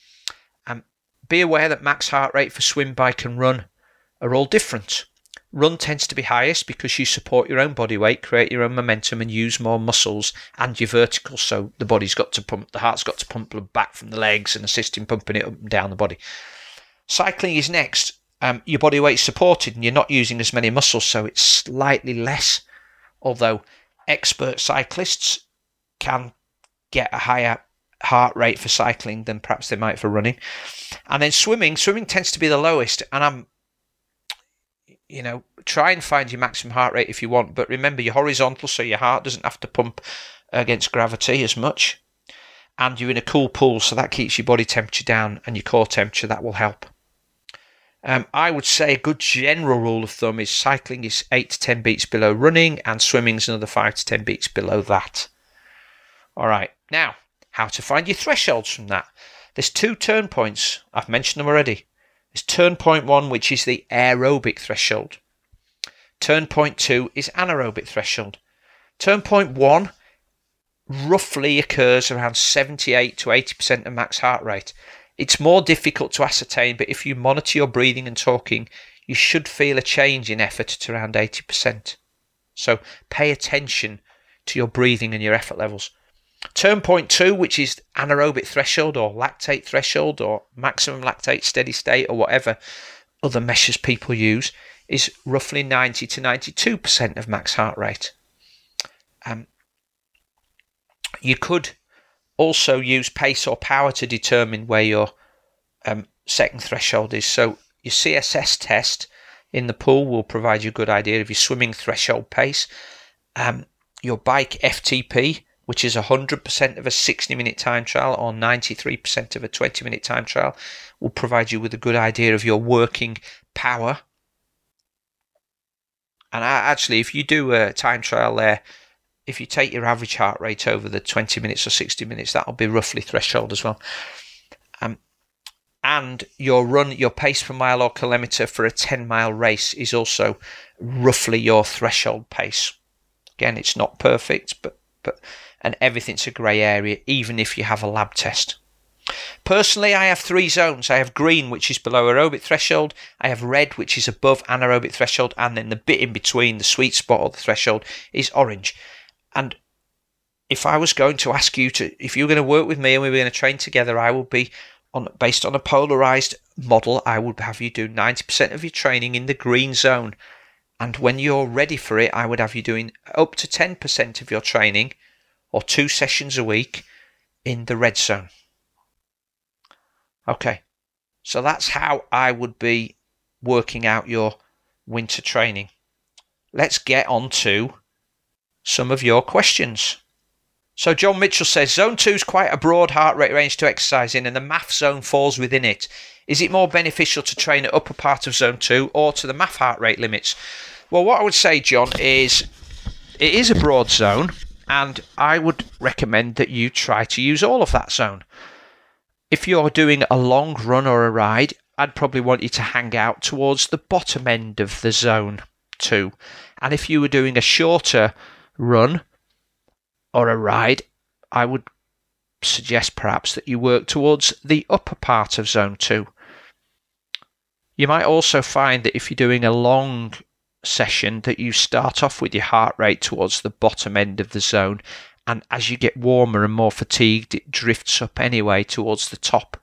Um, be aware that max heart rate for swim, bike and run are all different. Run tends to be highest because you support your own body weight, create your own momentum and use more muscles and your verticals, so the body's got to pump, the heart's got to pump blood back from the legs and assist in pumping it up and down the body. Cycling is next. Um, your body weight's supported and you're not using as many muscles, so it's slightly less, although expert cyclists can get a higher heart rate for cycling than perhaps they might for running. And then swimming, swimming tends to be the lowest, and I'm You know, try and find your maximum heart rate if you want, but remember you're horizontal, so your heart doesn't have to pump against gravity as much. And you're in a cool pool, so that keeps your body temperature down and your core temperature. That will help. Um, I would say a good general rule of thumb is cycling is eight to ten beats below running, and swimming is another five to ten beats below that. All right, now, how to find your thresholds from that. There's two turn points. I've mentioned them already. There's turn point one, which is the aerobic threshold. Turn point two is anaerobic threshold. Turn point one roughly occurs around seventy-eight to eighty percent of max heart rate. It's more difficult to ascertain, but if you monitor your breathing and talking, you should feel a change in effort at around eighty percent. So pay attention to your breathing and your effort levels. Turn point two, which is anaerobic threshold or lactate threshold or maximum lactate steady state or whatever other measures people use, is roughly ninety to ninety-two percent of max heart rate. Um, you could also use pace or power to determine where your um, second threshold is. So your C S S test in the pool will provide you a good idea of your swimming threshold pace. Um, your bike F T P, which is one hundred percent of a sixty minute time trial or ninety-three percent of a twenty minute time trial, will provide you with a good idea of your working power. And actually, if you do a time trial there, if you take your average heart rate over the twenty minutes or sixty minutes, that'll be roughly threshold as well. Um, and your run, your pace per mile or kilometre for a ten mile race is also roughly your threshold pace. Again, it's not perfect, but but and everything's a grey area, even if you have a lab test. Personally, I have three zones. I have green, which is below aerobic threshold. I have red, which is above anaerobic threshold. And then the bit in between, the sweet spot or the threshold, is orange. And if I was going to ask you to, if you were going to work with me and we were going to train together, I would be, on based on a polarized model, I would have you do ninety percent of your training in the green zone. And when you're ready for it, I would have you doing up to ten percent of your training, or two sessions a week, in the red zone. Okay, so that's how I would be working out your winter training. Let's get on to some of your questions. So John Mitchell says, Zone two is quite a broad heart rate range to exercise in, and the M A F zone falls within it. Is it more beneficial to train at upper part of Zone two or to the M A F heart rate limits? Well, what I would say, John, is it is a broad zone, and I would recommend that you try to use all of that zone. If you're doing a long run or a ride, I'd probably want you to hang out towards the bottom end of the zone two. And if you were doing a shorter run or a ride, I would suggest perhaps that you work towards the upper part of zone two. You might also find that if you're doing a long session, that you start off with your heart rate towards the bottom end of the zone, and as you get warmer and more fatigued, it drifts up anyway towards the top.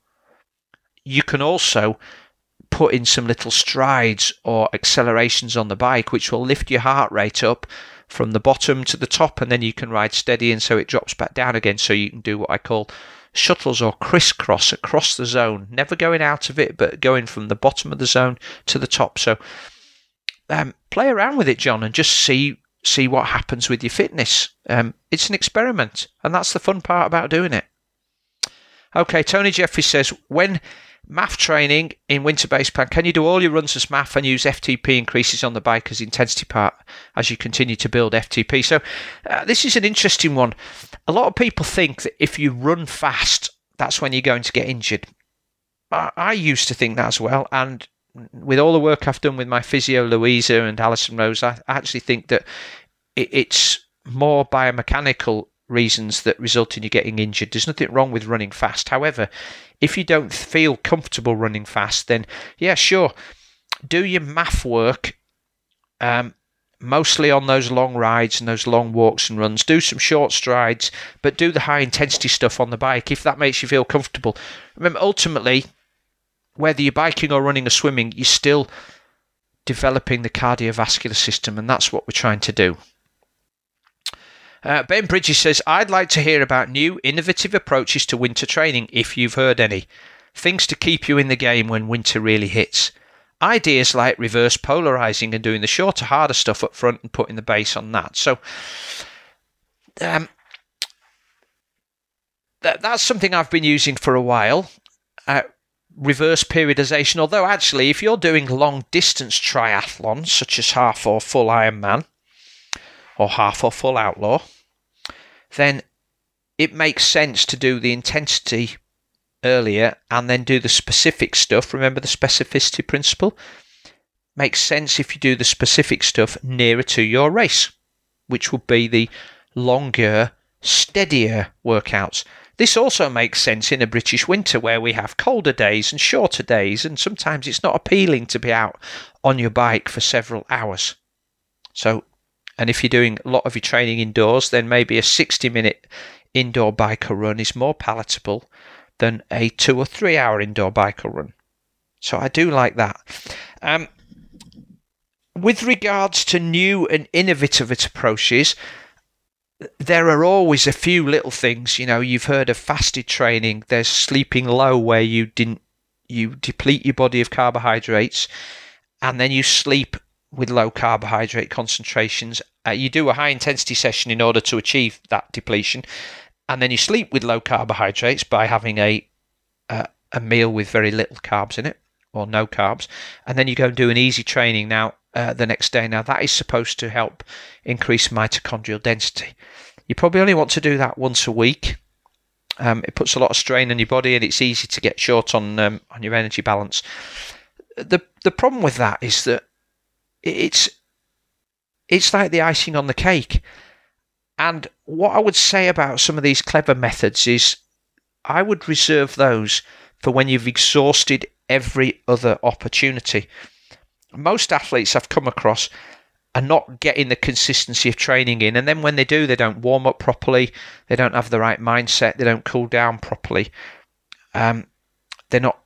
You can also put in some little strides or accelerations on the bike, which will lift your heart rate up from the bottom to the top, and then you can ride steady, and so it drops back down again. So you can do what I call shuttles or crisscross across the zone, never going out of it, but going from the bottom of the zone to the top. So um, play around with it, John, and just see see what happens with your fitness. Um, it's an experiment, and that's the fun part about doing it. Okay, Tony Jeffrey says, when M A F training in winter base plan, can you do all your runs as M A F and use F T P increases on the bike as intensity part as you continue to build F T P? So uh, this is an interesting one. A lot of people think that if you run fast, that's when you're going to get injured. I, I used to think that as well, and with all the work I've done with my physio Louisa and Alison Rose, I actually think that it, it's more biomechanical reasons that result in you getting injured. There's nothing wrong with running fast. However, if you don't feel comfortable running fast, then yeah, sure, do your M A F work um, mostly on those long rides and those long walks and runs. Do some short strides, but do the high intensity stuff on the bike if that makes you feel comfortable. Remember, ultimately, whether you're biking or running or swimming, you're still developing the cardiovascular system, and that's what we're trying to do. Uh, Ben Bridges says, I'd like to hear about new, innovative approaches to winter training, if you've heard any. Things to keep you in the game when winter really hits. Ideas like reverse polarizing and doing the shorter, harder stuff up front and putting the base on that. So um, that, that's something I've been using for a while. Uh, reverse periodization, although actually if you're doing long distance triathlons, such as half or full Ironman, or half or full outlaw, then it makes sense to do the intensity earlier and then do the specific stuff. Remember the specificity principle? Makes sense if you do the specific stuff nearer to your race, which would be the longer, steadier workouts. This also makes sense in a British winter where we have colder days and shorter days, and sometimes it's not appealing to be out on your bike for several hours. So And if you're doing a lot of your training indoors, then maybe a sixty minute indoor bike or run is more palatable than a two or three hour indoor bike or run. So I do like that. Um, with regards to new and innovative approaches, there are always a few little things. You know, you've heard of fasted training. There's sleeping low, where you didn't you deplete your body of carbohydrates, and then you sleep with low carbohydrate concentrations. Uh, you do a high intensity session in order to achieve that depletion, and then you sleep with low carbohydrates by having a uh, a meal with very little carbs in it, or no carbs, and then you go and do an easy training now uh, the next day. Now that is supposed to help increase mitochondrial density. You probably only want to do that once a week. Um, it puts a lot of strain on your body, and it's easy to get short on um, on your energy balance. The the problem with that is that it's it's like the icing on the cake. And what I would say about some of these clever methods is I would reserve those for when you've exhausted every other opportunity. Most athletes I've come across are not getting the consistency of training in, and then when they do, they don't warm up properly, they don't have the right mindset, they don't cool down properly, um, they're not,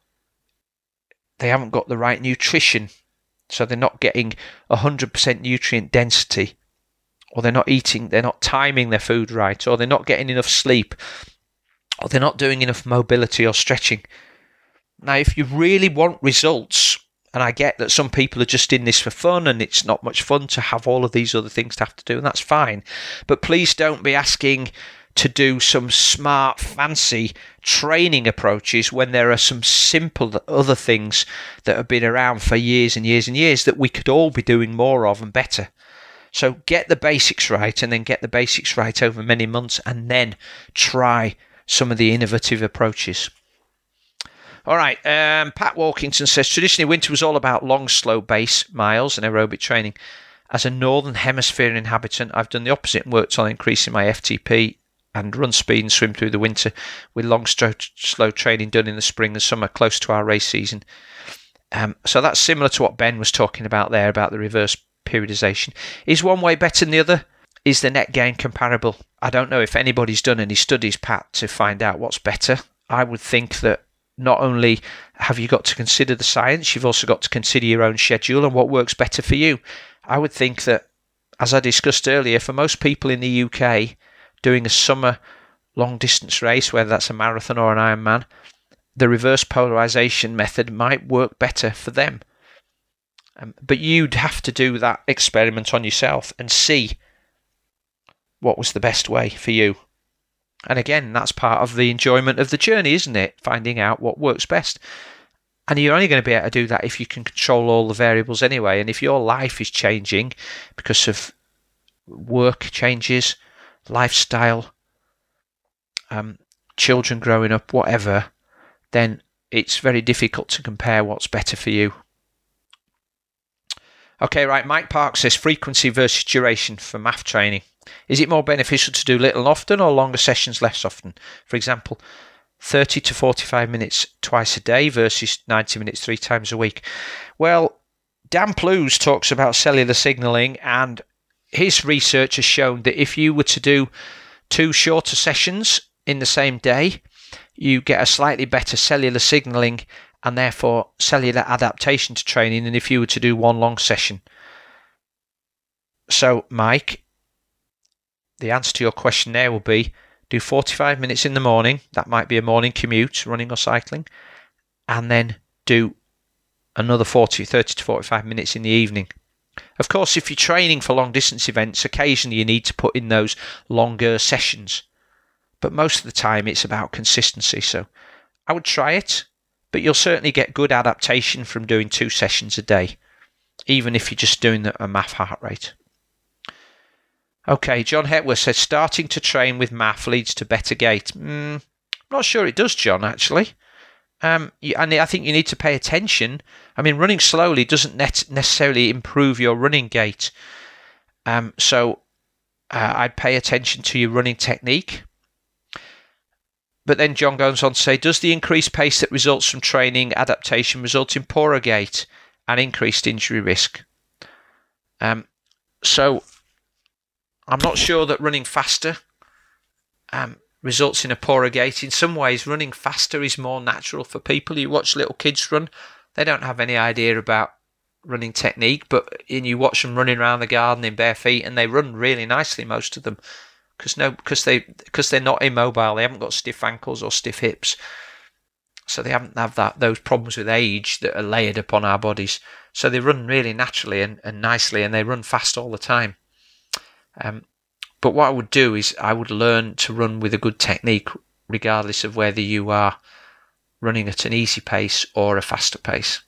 they haven't got the right nutrition, so they're not getting one hundred percent nutrient density, or they're not eating, they're not timing their food right, or they're not getting enough sleep, or they're not doing enough mobility or stretching. Now, if you really want results, and I get that some people are just in this for fun, and it's not much fun to have all of these other things to have to do, and that's fine. But please don't be asking to do some smart, fancy training approaches when there are some simple other things that have been around for years and years and years that we could all be doing more of and better. So get the basics right, and then get the basics right over many months, and then try some of the innovative approaches. All right, um, Pat Walkington says, traditionally winter was all about long, slow base miles and aerobic training. As a Northern Hemisphere inhabitant, I've done the opposite and worked on increasing my F T P and run speed and swim through the winter, with long, slow training done in the spring and summer close to our race season. Um, so that's similar to what Ben was talking about there, about the reverse periodization. Is one way better than the other? Is the net gain comparable? I don't know if anybody's done any studies, Pat, to find out what's better. I would think that not only have you got to consider the science, you've also got to consider your own schedule and what works better for you. I would think that, as I discussed earlier, for most people in the U K doing a summer long distance race, whether that's a marathon or an Ironman, the reverse polarization method might work better for them. Um, but you'd have to do that experiment on yourself and see what was the best way for you. And again, that's part of the enjoyment of the journey, isn't it? Finding out what works best. And you're only going to be able to do that if you can control all the variables anyway. And if your life is changing because of work changes, lifestyle, um, children growing up, whatever, then it's very difficult to compare what's better for you. Okay, right. Mike Park says frequency versus duration for M A F training. Is it more beneficial to do little and often, or longer sessions less often? For example, thirty to forty-five minutes twice a day versus ninety minutes three times a week. Well, Dan Plews talks about cellular signaling, and his research has shown that if you were to do two shorter sessions in the same day, you get a slightly better cellular signaling and therefore cellular adaptation to training than if you were to do one long session. So, Mike, the answer to your question there will be do forty-five minutes in the morning. That might be a morning commute, running or cycling, and then do another forty, thirty to forty-five minutes in the evening. Of course, if you're training for long distance events, occasionally you need to put in those longer sessions. But most of the time it's about consistency. So I would try it, but you'll certainly get good adaptation from doing two sessions a day, even if you're just doing a M A F heart rate. Okay, John Hetworth says starting to train with M A F leads to better gait. Mm, I'm not sure it does, John, actually. Um, and I think you need to pay attention. I mean, running slowly doesn't necessarily improve your running gait. Um, so uh, I'd pay attention to your running technique. But then John goes on to say, does the increased pace that results from training adaptation result in poorer gait and increased injury risk? Um, so I'm not sure that running faster um, results in a poorer gait. In some ways, running faster is more natural for people. You watch little kids run, they don't have any idea about running technique, but and you watch them running around the garden in bare feet, and they run really nicely, most of them, because no, because they because they're not immobile. They haven't got stiff ankles or stiff hips, so they haven't have that those problems with age that are layered upon our bodies. So they run really naturally and, and nicely, and they run fast all the time. Um, but what I would do is I would learn to run with a good technique, regardless of whether you are running at an easy pace or a faster pace.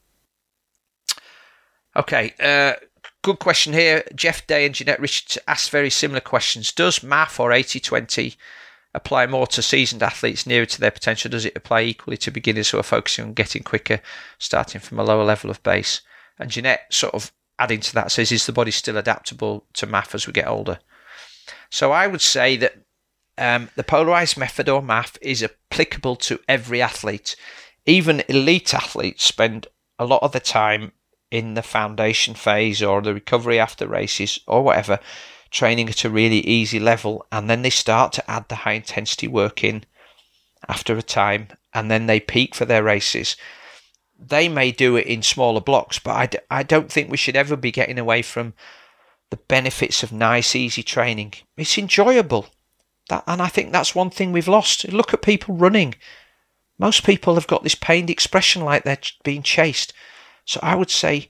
Okay, uh, good question here. Jeff Day and Jeanette Richards asked very similar questions. Does M A F or eighty twenty apply more to seasoned athletes nearer to their potential? Does it apply equally to beginners who are focusing on getting quicker, starting from a lower level of base? And Jeanette sort of adding to that says, is the body still adaptable to M A F as we get older? So I would say that um, the polarized method or M A F is applicable to every athlete. Even elite athletes spend a lot of the time in the foundation phase or the recovery after races or whatever, training at a really easy level, and then they start to add the high intensity work in after a time, and then they peak for their races. They may do it in smaller blocks, but I, d- I don't think we should ever be getting away from the benefits of nice, easy training. It's enjoyable. That, and I think that's one thing we've lost. Look at people running. Most people have got this pained expression like they're being chased. So I would say,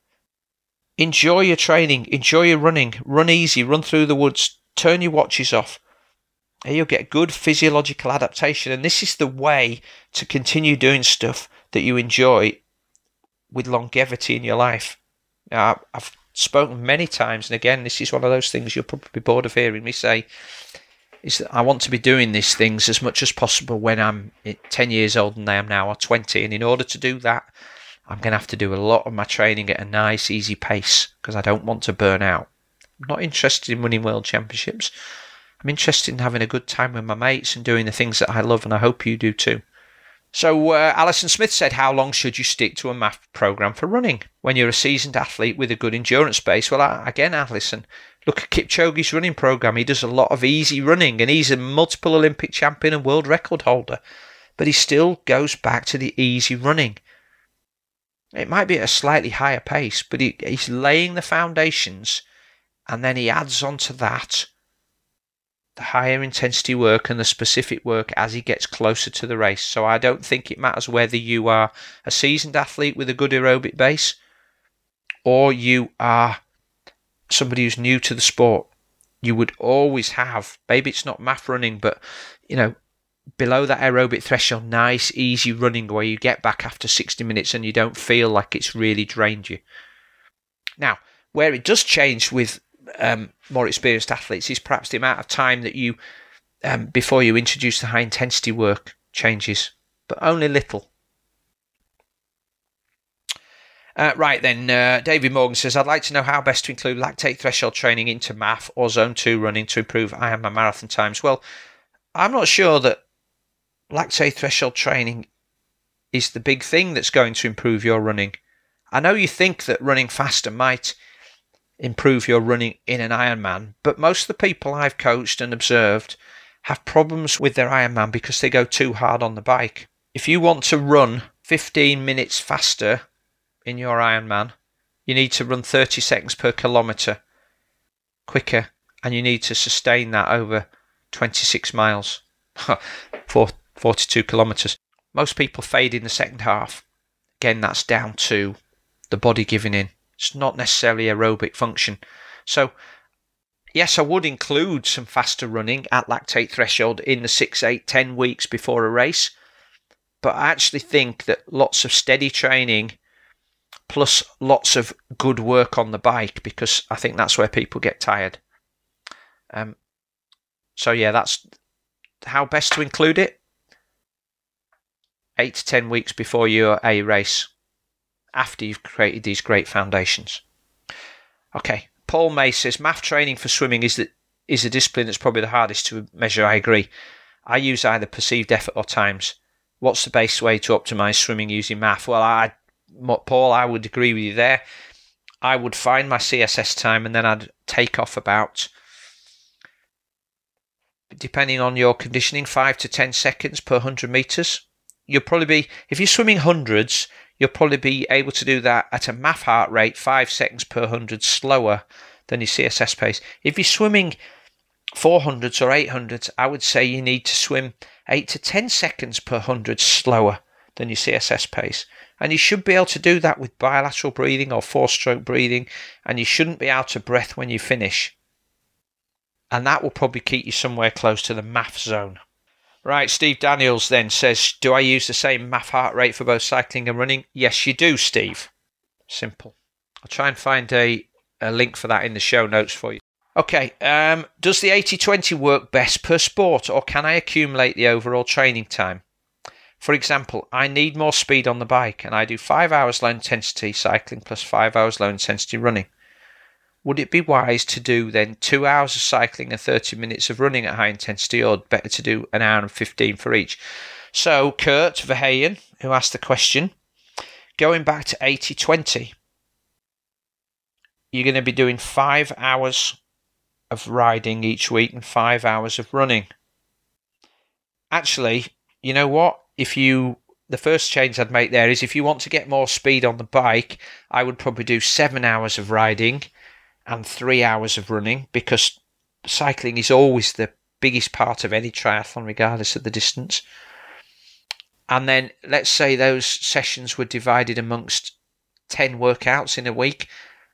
enjoy your training, enjoy your running, run easy, run through the woods, turn your watches off. And you'll get good physiological adaptation. And this is the way to continue doing stuff that you enjoy with longevity in your life. Now, I've spoken many times, and again, this is one of those things you'll probably be bored of hearing me say, is that I want to be doing these things as much as possible when I'm ten years older than I am now, or twenty. And in order to do that, I'm going to have to do a lot of my training at a nice, easy pace, because I don't want to burn out. I'm not interested in winning world championships. I'm interested in having a good time with my mates and doing the things that I love, and I hope you do too. So uh, Alison Smith said, how long should you stick to a M A F program for running when you're a seasoned athlete with a good endurance base? Well, I, again, Alison, look at Kipchoge's running program. He does a lot of easy running, and he's a multiple Olympic champion and world record holder, but he still goes back to the easy running. It might be at a slightly higher pace, but he, he's laying the foundations, and then he adds on to that the higher intensity work and the specific work as he gets closer to the race. So I don't think it matters whether you are a seasoned athlete with a good aerobic base or you are somebody who's new to the sport. You would always have, maybe it's not M A F running, but, you know, below that aerobic threshold, nice, easy running where you get back after sixty minutes and you don't feel like it's really drained you. Now, where it does change with um, more experienced athletes is perhaps the amount of time that you, um, before you introduce the high intensity work, changes, but only little. Uh, right then, uh, David Morgan says, I'd like to know how best to include lactate threshold training into M A F or zone two running to improve Ironman marathon times. Well, I'm not sure that lactate threshold training is the big thing that's going to improve your running. I know you think that running faster might improve your running in an Ironman, but most of the people I've coached and observed have problems with their Ironman because they go too hard on the bike. If you want to run fifteen minutes faster in your Ironman, you need to run thirty seconds per kilometre quicker, and you need to sustain that over twenty-six miles, for forty-two kilometres. Most people fade in the second half. Again, that's down to the body giving in. It's not necessarily aerobic function. So, yes, I would include some faster running at lactate threshold in the six, eight, ten weeks before a race. But I actually think that lots of steady training plus lots of good work on the bike, because I think that's where people get tired. Um, so, yeah, that's how best to include it. Eight to ten weeks before your A race, after you've created these great foundations. Okay, Paul May says, M A F training for swimming is the, is a discipline that's probably the hardest to measure. I agree. I use either perceived effort or times. What's the best way to optimise swimming using M A F? Well, I, Paul, I would agree with you there. I would find my C S S time, and then I'd take off about depending on your conditioning, five to ten seconds per one hundred metres. You'll probably be, if you're swimming hundreds, you'll probably be able to do that at a M A F heart rate five seconds per one hundred slower than your C S S pace. If you're swimming four hundreds or eight hundreds, I would say you need to swim eight to ten seconds per one hundred slower than your C S S pace. And you should be able to do that with bilateral breathing or four-stroke breathing, and you shouldn't be out of breath when you finish. And that will probably keep you somewhere close to the M A F zone. Right, Steve Daniels then says, do I use the same M A F heart rate for both cycling and running? Yes, you do, Steve. Simple. I'll try and find a, a link for that in the show notes for you. Okay, um, does the eighty twenty work best per sport, or can I accumulate the overall training time? For example, I need more speed on the bike, and I do five hours low intensity cycling plus five hours low intensity running. Would it be wise to do then two hours of cycling and thirty minutes of running at high intensity, or better to do an hour and fifteen for each? So, Kurt Verheyen, who asked the question, going back to eighty twenty, you're going to be doing five hours of riding each week and five hours of running. Actually, you know what? If you, the first change I'd make there is if you want to get more speed on the bike, I would probably do seven hours of riding and three hours of running, because cycling is always the biggest part of any triathlon, regardless of the distance. And then let's say those sessions were divided amongst ten workouts in a week.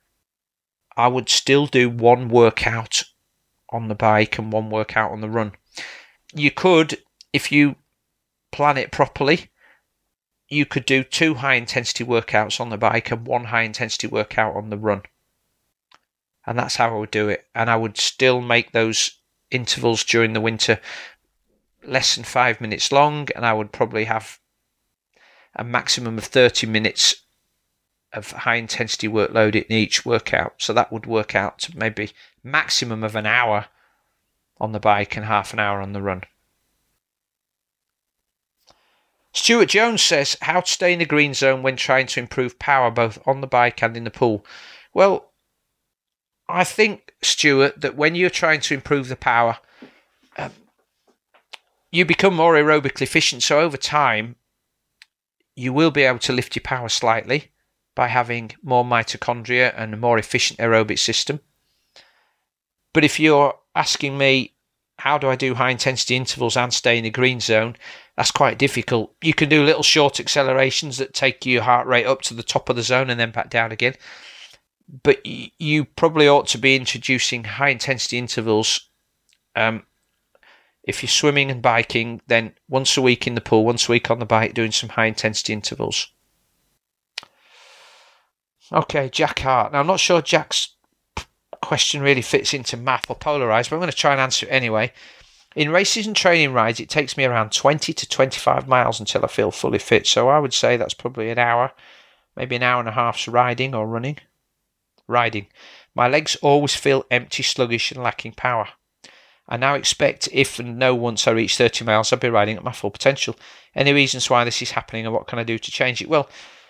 I would still do one workout on the bike and one workout on the run. You could, if you plan it properly, you could do two high intensity workouts on the bike and one high intensity workout on the run. And that's how I would do it. And I would still make those intervals during the winter less than five minutes long. And I would probably have a maximum of thirty minutes of high intensity workload in each workout. So that would work out to maybe maximum of an hour on the bike and half an hour on the run. Stuart Jones says, how to stay in the green zone when trying to improve power both on the bike and in the pool. Well, I think, Stuart, that when you're trying to improve the power, um, you become more aerobically efficient. So over time, you will be able to lift your power slightly by having more mitochondria and a more efficient aerobic system. But if you're asking me, how do I do high intensity intervals and stay in the green zone? That's quite difficult. You can do little short accelerations that take your heart rate up to the top of the zone and then back down again. But you probably ought to be introducing high intensity intervals. Um, if you're swimming and biking, then once a week in the pool, once a week on the bike, doing some high intensity intervals. Okay, Jack Hart. Now, I'm not sure Jack's question really fits into M A F or polarised, but I'm going to try and answer it anyway. In races and training rides, it takes me around twenty to twenty-five miles until I feel fully fit. So I would say that's probably an hour, maybe an hour and a half's riding or running. Riding. My legs always feel empty, sluggish and lacking power. I now expect if and no once I reach thirty miles, I'll be riding at my full potential. Any reasons why this is happening and what can I do to change it? Well,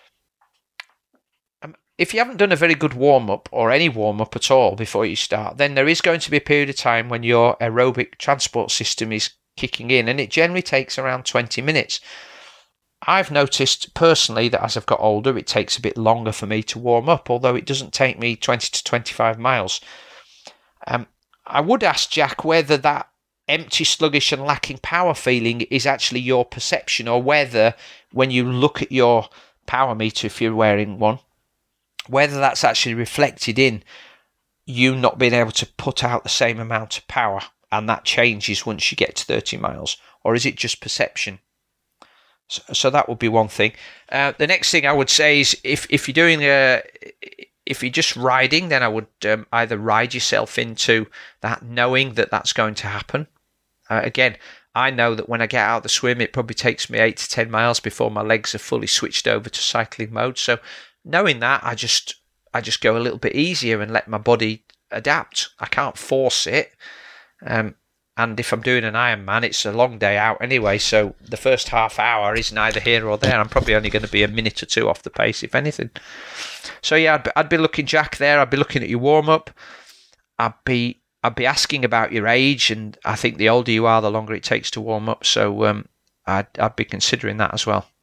um, if you haven't done a very good warm-up or any warm-up at all before you start, then there is going to be a period of time when your aerobic transport system is kicking in, and it generally takes around twenty minutes. I've noticed personally that as I've got older, it takes a bit longer for me to warm up, although it doesn't take me twenty to twenty-five miles. Um, I would ask Jack whether that empty, sluggish and lacking power feeling is actually your perception, or whether when you look at your power meter, if you're wearing one, whether that's actually reflected in you not being able to put out the same amount of power, and that changes once you get to thirty miles, or is it just perception? So, so that would be one thing. Uh, the next thing I would say is if, if you're doing a, if you're just riding, then I would um, either ride yourself into that, knowing that that's going to happen. Uh, again, I know that when I get out of the swim, it probably takes me eight to ten miles before my legs are fully switched over to cycling mode. So knowing that, I just I just go a little bit easier and let my body adapt. I can't force it. Um, And if I'm doing an Ironman, it's a long day out anyway, so the first half hour is neither here or there. I'm probably only going to be a minute or two off the pace, if anything. So yeah, I'd be, I'd be looking, Jack, there. I'd be looking at your warm-up. I'd be I'd be asking about your age, and I think the older you are, the longer it takes to warm up. So um, I'd, I'd be considering that as well.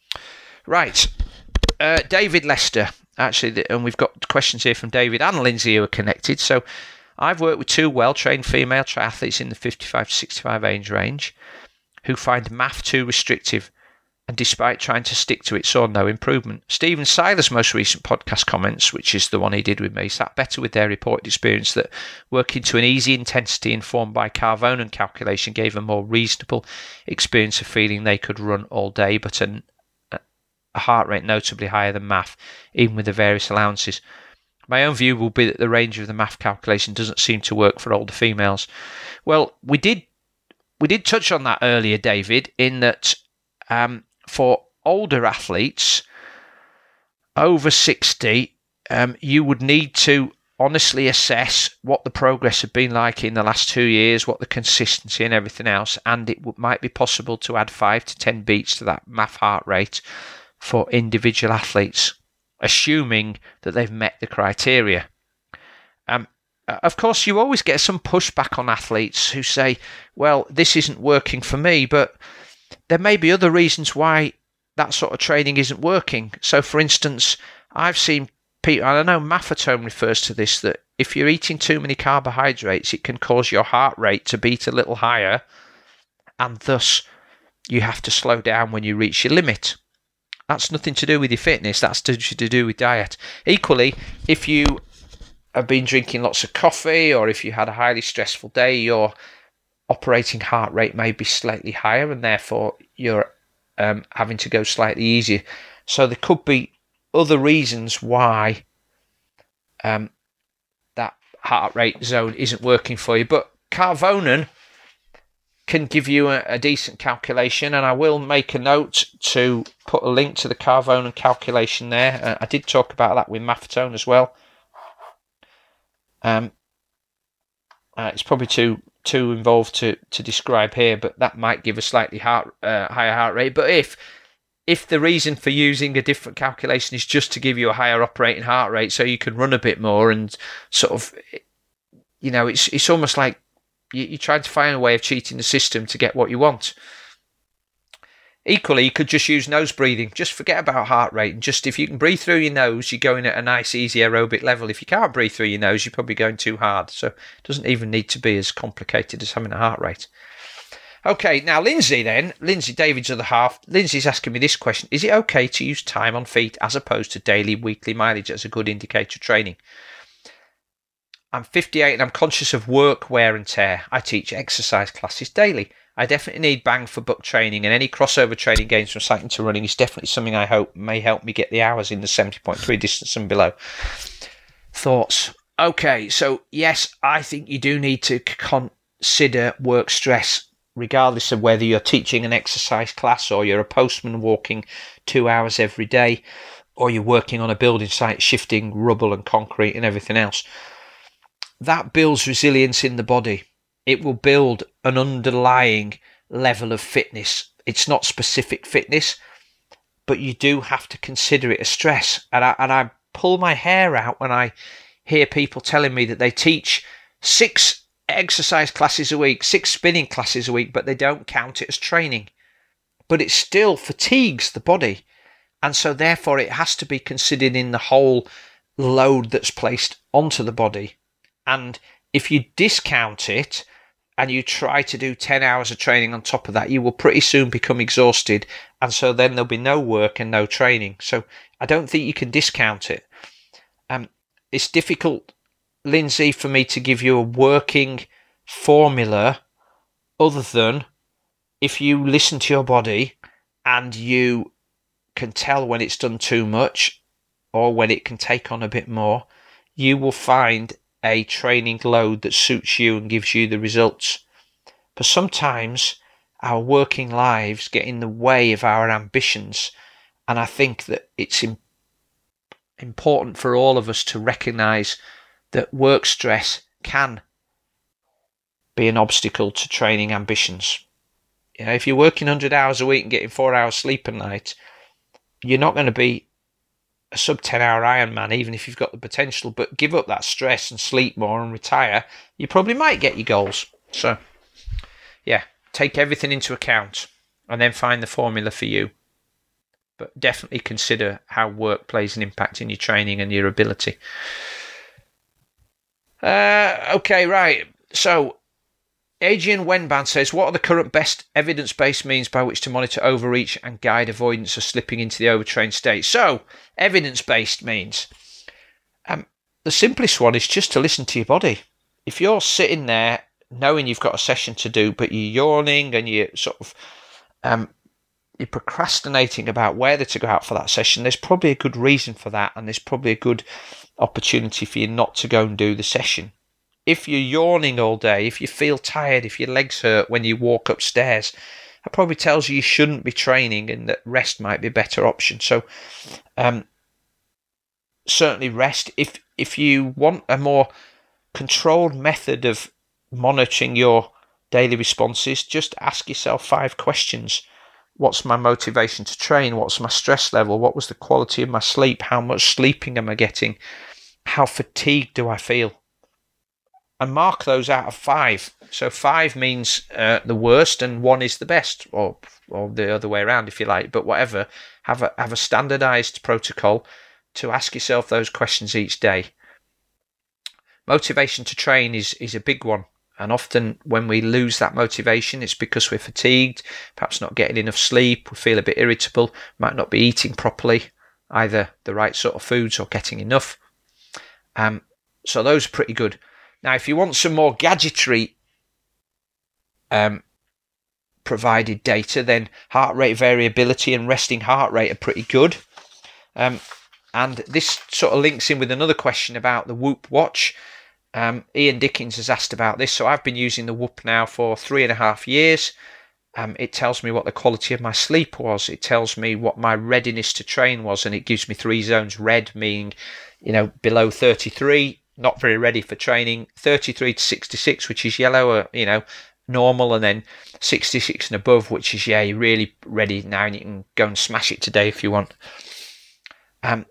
Right, uh, David Lester, actually, and we've got questions here from David and Lindsay who are connected. So I've worked with two well-trained female triathletes in the fifty-five to sixty-five age range who find M A F too restrictive, and despite trying to stick to it, saw no improvement. Stephen Seiler's most recent podcast comments, which is the one he did with me, sat better with their reported experience that working to an easy intensity informed by Carvonen calculation gave a more reasonable experience of feeling they could run all day, but an, a heart rate notably higher than M A F, even with the various allowances. My own view will be that the range of the M A F calculation doesn't seem to work for older females. Well, we did we did touch on that earlier, David, in that um, for older athletes over sixty, um, you would need to honestly assess what the progress had been like in the last two years, what the consistency and everything else, and it w- might be possible to add five to ten beats to that M A F heart rate for individual athletes, assuming that they've met the criteria. Um, of course, you always get some pushback on athletes who say, well, this isn't working for me, but there may be other reasons why that sort of training isn't working. So, for instance, I've seen people, and I know Maffetone refers to this, that if you're eating too many carbohydrates, it can cause your heart rate to beat a little higher, and thus you have to slow down when you reach your limit. That's nothing to do with your fitness, that's to, to do with diet. Equally, if you have been drinking lots of coffee, or if you had a highly stressful day, your operating heart rate may be slightly higher, and therefore you're um, having to go slightly easier. So there could be other reasons why um, that heart rate zone isn't working for you. But Carvonen can give you a, a decent calculation, and I will make a note to put a link to the Carvonen calculation there. Uh, I did talk about that with Maffetone as well. Um, uh, it's probably too too involved to, to describe here, but that might give a slightly heart, uh, higher heart rate. But if if the reason for using a different calculation is just to give you a higher operating heart rate so you can run a bit more and sort of, you know, it's it's almost like you, you're trying to find a way of cheating the system to get what you want. Equally, you could just use nose breathing. Just forget about heart rate. And just if you can breathe through your nose, you're going at a nice, easy aerobic level. If you can't breathe through your nose, you're probably going too hard. So it doesn't even need to be as complicated as having a heart rate. Okay, now Lindsay then. Lindsay, David's other half. Lindsay's asking me this question. Is it okay to use time on feet as opposed to daily, weekly mileage as a good indicator of training? I'm fifty-eight and I'm conscious of work wear and tear. I teach exercise classes daily. I definitely need bang for buck training, and any crossover training gains from cycling to running is definitely something I hope may help me get the hours in the seventy point three distance and below. Thoughts? Okay, so yes, I think you do need to consider work stress, regardless of whether you're teaching an exercise class or you're a postman walking two hours every day, or you're working on a building site shifting rubble and concrete and everything else. That builds resilience in the body. It will build an underlying level of fitness. It's not specific fitness, but you do have to consider it a stress. And I, and I pull my hair out when I hear people telling me that they teach six exercise classes a week, six spinning classes a week, but they don't count it as training. But it still fatigues the body. And so therefore it has to be considered in the whole load that's placed onto the body. And if you discount it and you try to do ten hours of training on top of that, you will pretty soon become exhausted. And so then there'll be no work and no training. So I don't think you can discount it. Um, it's difficult, Lindsay, for me to give you a working formula other than if you listen to your body and you can tell when it's done too much or when it can take on a bit more, you will find a training load that suits you and gives you the results. But sometimes our working lives get in the way of our ambitions, and I think that it's im- important for all of us to recognise that work stress can be an obstacle to training ambitions. You know, if you're working one hundred hours a week and getting four hours sleep a night, you're not going to be a sub ten hour Ironman, even if you've got the potential, but give up that stress and sleep more and retire, you probably might get your goals. So, yeah, take everything into account and then find the formula for you. But definitely consider how work plays an impact in your training and your ability. Uh, okay, right. So, Adrian Wenban says, what are the current best evidence-based means by which to monitor overreach and guide avoidance of slipping into the overtrained state? So, evidence-based means, um, the simplest one is just to listen to your body. If you're sitting there knowing you've got a session to do, but you're yawning and you're sort of um, you're procrastinating about whether to go out for that session, there's probably a good reason for that, and there's probably a good opportunity for you not to go and do the session. If you're yawning all day, if you feel tired, if your legs hurt when you walk upstairs, that probably tells you you shouldn't be training and that rest might be a better option. So um, certainly rest. If, if you want a more controlled method of monitoring your daily responses, just ask yourself five questions. What's my motivation to train? What's my stress level? What was the quality of my sleep? How much sleeping am I getting? How fatigued do I feel? And mark those out of five. So five means uh, the worst and one is the best, or or the other way around if you like, but whatever. Have a have a standardized protocol to ask yourself those questions each day. Motivation to train is is a big one, and often when we lose that motivation, it's because we're fatigued, perhaps not getting enough sleep, we feel a bit irritable, might not be eating properly, either the right sort of foods or getting enough. Um, so those are pretty good. Now, if you want some more gadgetry um, provided data, then heart rate variability and resting heart rate are pretty good. Um, and this sort of links in with another question about the Whoop watch. Um, Ian Dickens has asked about this. So I've been using the Whoop now for three and a half years. Um, it tells me what the quality of my sleep was. It tells me what my readiness to train was, and it gives me three zones. Red meaning, you know, below thirty-three. Not very ready for training, thirty-three to sixty-six, which is yellow, or, you know, normal, and then sixty-six and above, which is, yeah, you're really ready now and you can go and smash it today if you want. Um,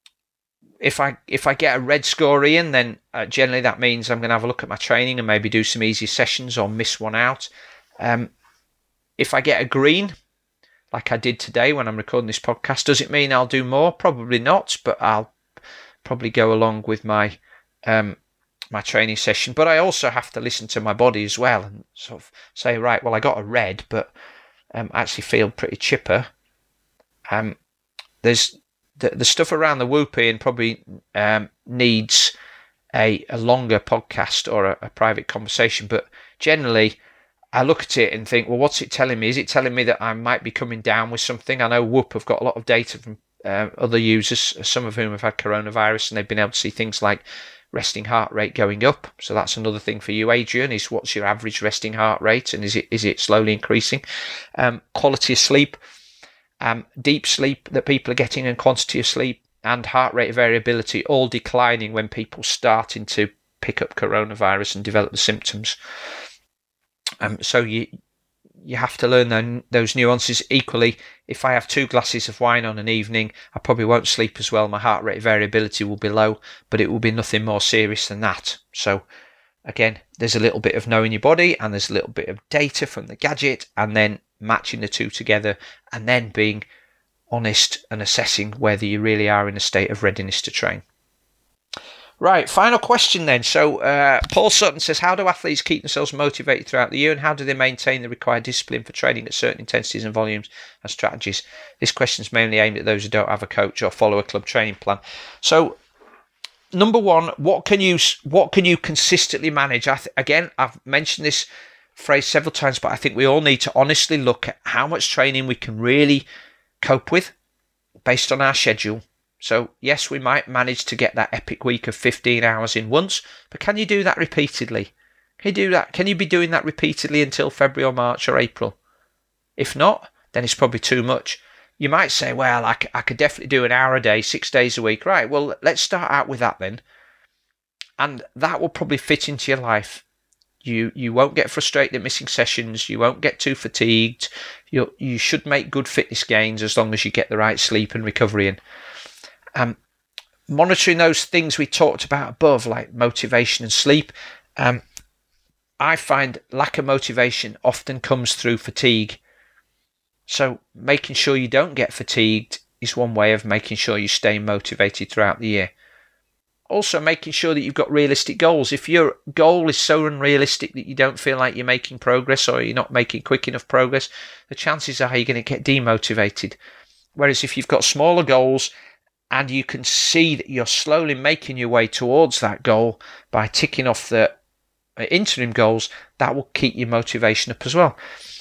if I if I get a red score, Ian, then uh, generally that means I'm going to have a look at my training and maybe do some easier sessions or miss one out. Um, if I get a green, like I did today when I'm recording this podcast, does it mean I'll do more? Probably not, but I'll probably go along with my Um, my training session. But I also have to listen to my body as well and sort of say, right, well, I got a red, but um, I actually feel pretty chipper. Um, there's the, the stuff around the Whoopie and probably um, needs a, a longer podcast or a, a private conversation, but generally I look at it and think, well, what's it telling me? Is it telling me that I might be coming down with something? I know Whoop have got a lot of data from uh, other users, some of whom have had coronavirus, and they've been able to see things like resting heart rate going up. So that's another thing for you, Adrian, is what's your average resting heart rate, and is it is it slowly increasing? Um, quality of sleep, um, deep sleep that people are getting, and quantity of sleep, and heart rate variability all declining when people starting to pick up coronavirus and develop the symptoms. Um, so you you have to learn those nuances. Equally, if I have two glasses of wine on an evening, I probably won't sleep as well. My heart rate variability will be low, but it will be nothing more serious than that. So again, there's a little bit of knowing your body, and there's a little bit of data from the gadget, and then matching the two together, and then being honest and assessing whether you really are in a state of readiness to train. Right, final question then. So uh, Paul Sutton says, how do athletes keep themselves motivated throughout the year, and how do they maintain the required discipline for training at certain intensities and volumes and strategies? This question is mainly aimed at those who don't have a coach or follow a club training plan. So number one, what can you what can you consistently manage? I th- again, I've mentioned this phrase several times, but I think we all need to honestly look at how much training we can really cope with based on our schedule. So yes, we might manage to get that epic week of fifteen hours in once, but can you do that repeatedly? Can you do that? Can you be doing that repeatedly until February or March or April? If not, then it's probably too much. You might say, well, I, c- I could definitely do an hour a day, six days a week. Right, well, let's start out with that then. And that will probably fit into your life. You you won't get frustrated at missing sessions. You won't get too fatigued. You you should make good fitness gains as long as you get the right sleep and recovery in. Um, monitoring those things we talked about above, like motivation and sleep. Um, I find lack of motivation often comes through fatigue. So making sure you don't get fatigued is one way of making sure you stay motivated throughout the year. Also, making sure that you've got realistic goals. If your goal is so unrealistic that you don't feel like you're making progress or you're not making quick enough progress, the chances are you're going to get demotivated. Whereas if you've got smaller goals and you can see that you're slowly making your way towards that goal by ticking off the interim goals, that will keep your motivation up as well.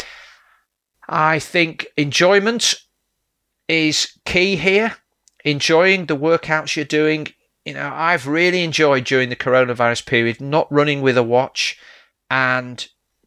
I think enjoyment is key here. Enjoying the workouts you're doing. You know, I've really enjoyed during the coronavirus period not running with a watch and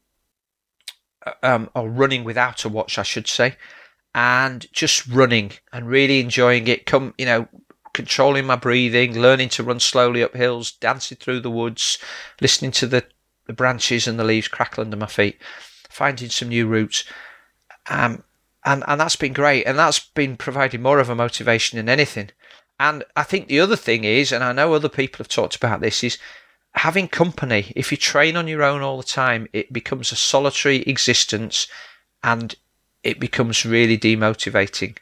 um, or running without a watch, I should say, and just running and really enjoying it. Come, you know, controlling my breathing, learning to run slowly up hills, dancing through the woods, listening to the, the branches and the leaves crackle under my feet, finding some new routes. Um, and, and that's been great. And that's been providing more of a motivation than anything. And I think the other thing is, and I know other people have talked about this, is having company. If you train on your own all the time, it becomes a solitary existence and it becomes really demotivating.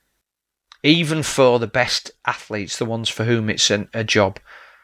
Even for the best athletes, the ones for whom it's an, a job.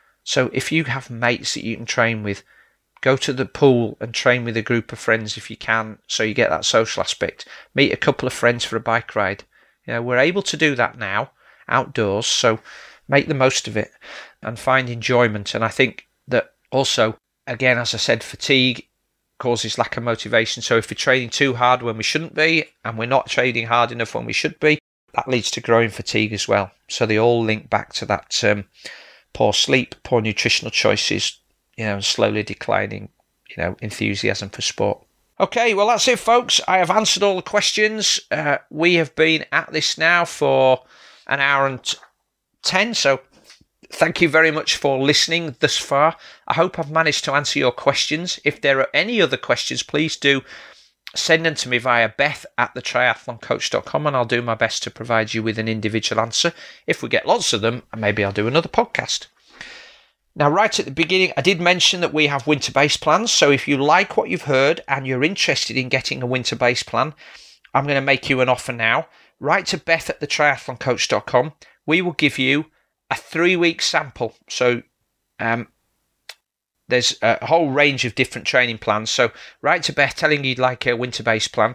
So if you have mates that you can train with, go to the pool and train with a group of friends if you can, so you get that social aspect. Meet a couple of friends for a bike ride. You know, we're able to do that now outdoors, so make the most of it and find enjoyment. And I think that also, again, as I said, fatigue causes lack of motivation. So if we're training too hard when we shouldn't be, and we're not training hard enough when we should be, that leads to growing fatigue as well. So they all link back to that um, poor sleep, poor nutritional choices, you know, and slowly declining, you know, enthusiasm for sport. Okay, well, that's it, folks. I have answered all the questions. Uh, we have been at this now for an hour and ten, so thank you very much for listening thus far. I hope I've managed to answer your questions. If there are any other questions, please do send them to me via beth at the triathlon coach dot com, and I'll do my best to provide you with an individual answer. If we get lots of them, maybe I'll do another podcast. Now, right at the beginning, I did mention that we have winter base plans. So if you like what you've heard and you're interested in getting a winter base plan, I'm going to make you an offer now. Write to beth at the triathlon coach dot com. We will give you a three-week sample. So um, there's a whole range of different training plans. So write to Beth telling you you'd like a winter base plan.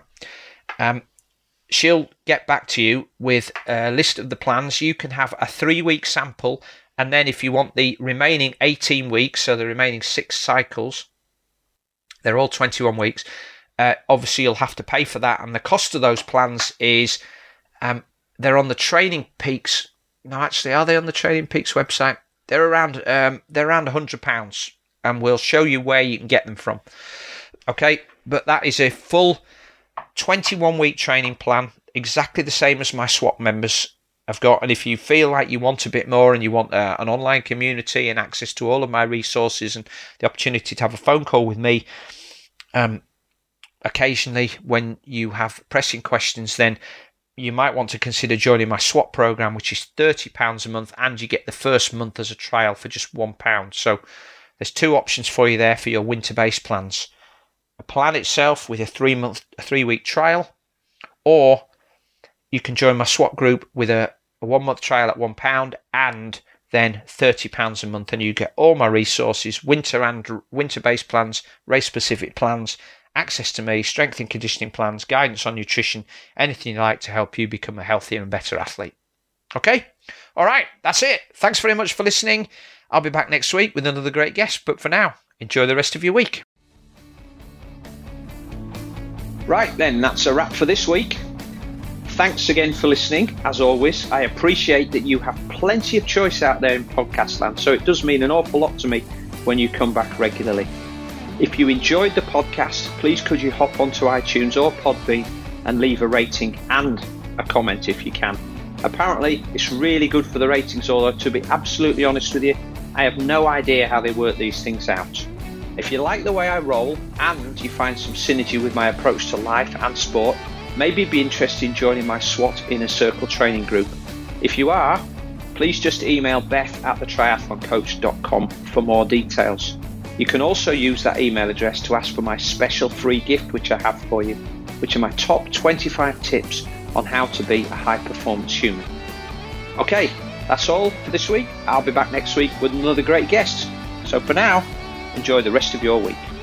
Um, she'll get back to you with a list of the plans. You can have a three-week sample. And then if you want the remaining eighteen weeks, so the remaining six cycles, they're all twenty-one weeks, uh, obviously you'll have to pay for that. And the cost of those plans is, um, they're on the Training Peaks. No, actually, are they on the Training Peaks website? They're around, um, they're around one hundred pounds, and we'll show you where you can get them from. Okay, but that is a full twenty-one week training plan, exactly the same as my SWAT members have got. And if you feel like you want a bit more and you want uh, an online community and access to all of my resources and the opportunity to have a phone call with me um, occasionally when you have pressing questions, then you might want to consider joining my SWAT program, which is thirty pounds a month, and you get the first month as a trial for just one pound. So there's two options for you there for your winter base plans. A plan itself with a three month, a three week trial, or you can join my SWAT group with a, a one month trial at one pound and then thirty pounds a month, and you get all my resources, winter and winter base plans, race specific plans, access to me, strength and conditioning plans, guidance on nutrition, anything you like to help you become a healthier and better athlete. Okay? All right, that's it. Thanks very much for listening. I'll be back next week with another great guest, but for now, enjoy the rest of your week. Right then, that's a wrap for this week. Thanks again for listening. As always, I appreciate that you have plenty of choice out there in podcast land, so it does mean an awful lot to me when you come back regularly. If you enjoyed the podcast, please could you hop onto iTunes or Podbean and leave a rating and a comment if you can. Apparently, it's really good for the ratings, although to be absolutely honest with you, I have no idea how they work these things out. If you like the way I roll and you find some synergy with my approach to life and sport, maybe be interested in joining my SWAT Inner Circle training group. If you are, please just email Beth at the triathlon coach dot com for more details. You can also use that email address to ask for my special free gift which I have for you, which are my top twenty-five tips on how to be a high performance human. Okay, that's all for this week. I'll be back next week with another great guest. So for now, enjoy the rest of your week.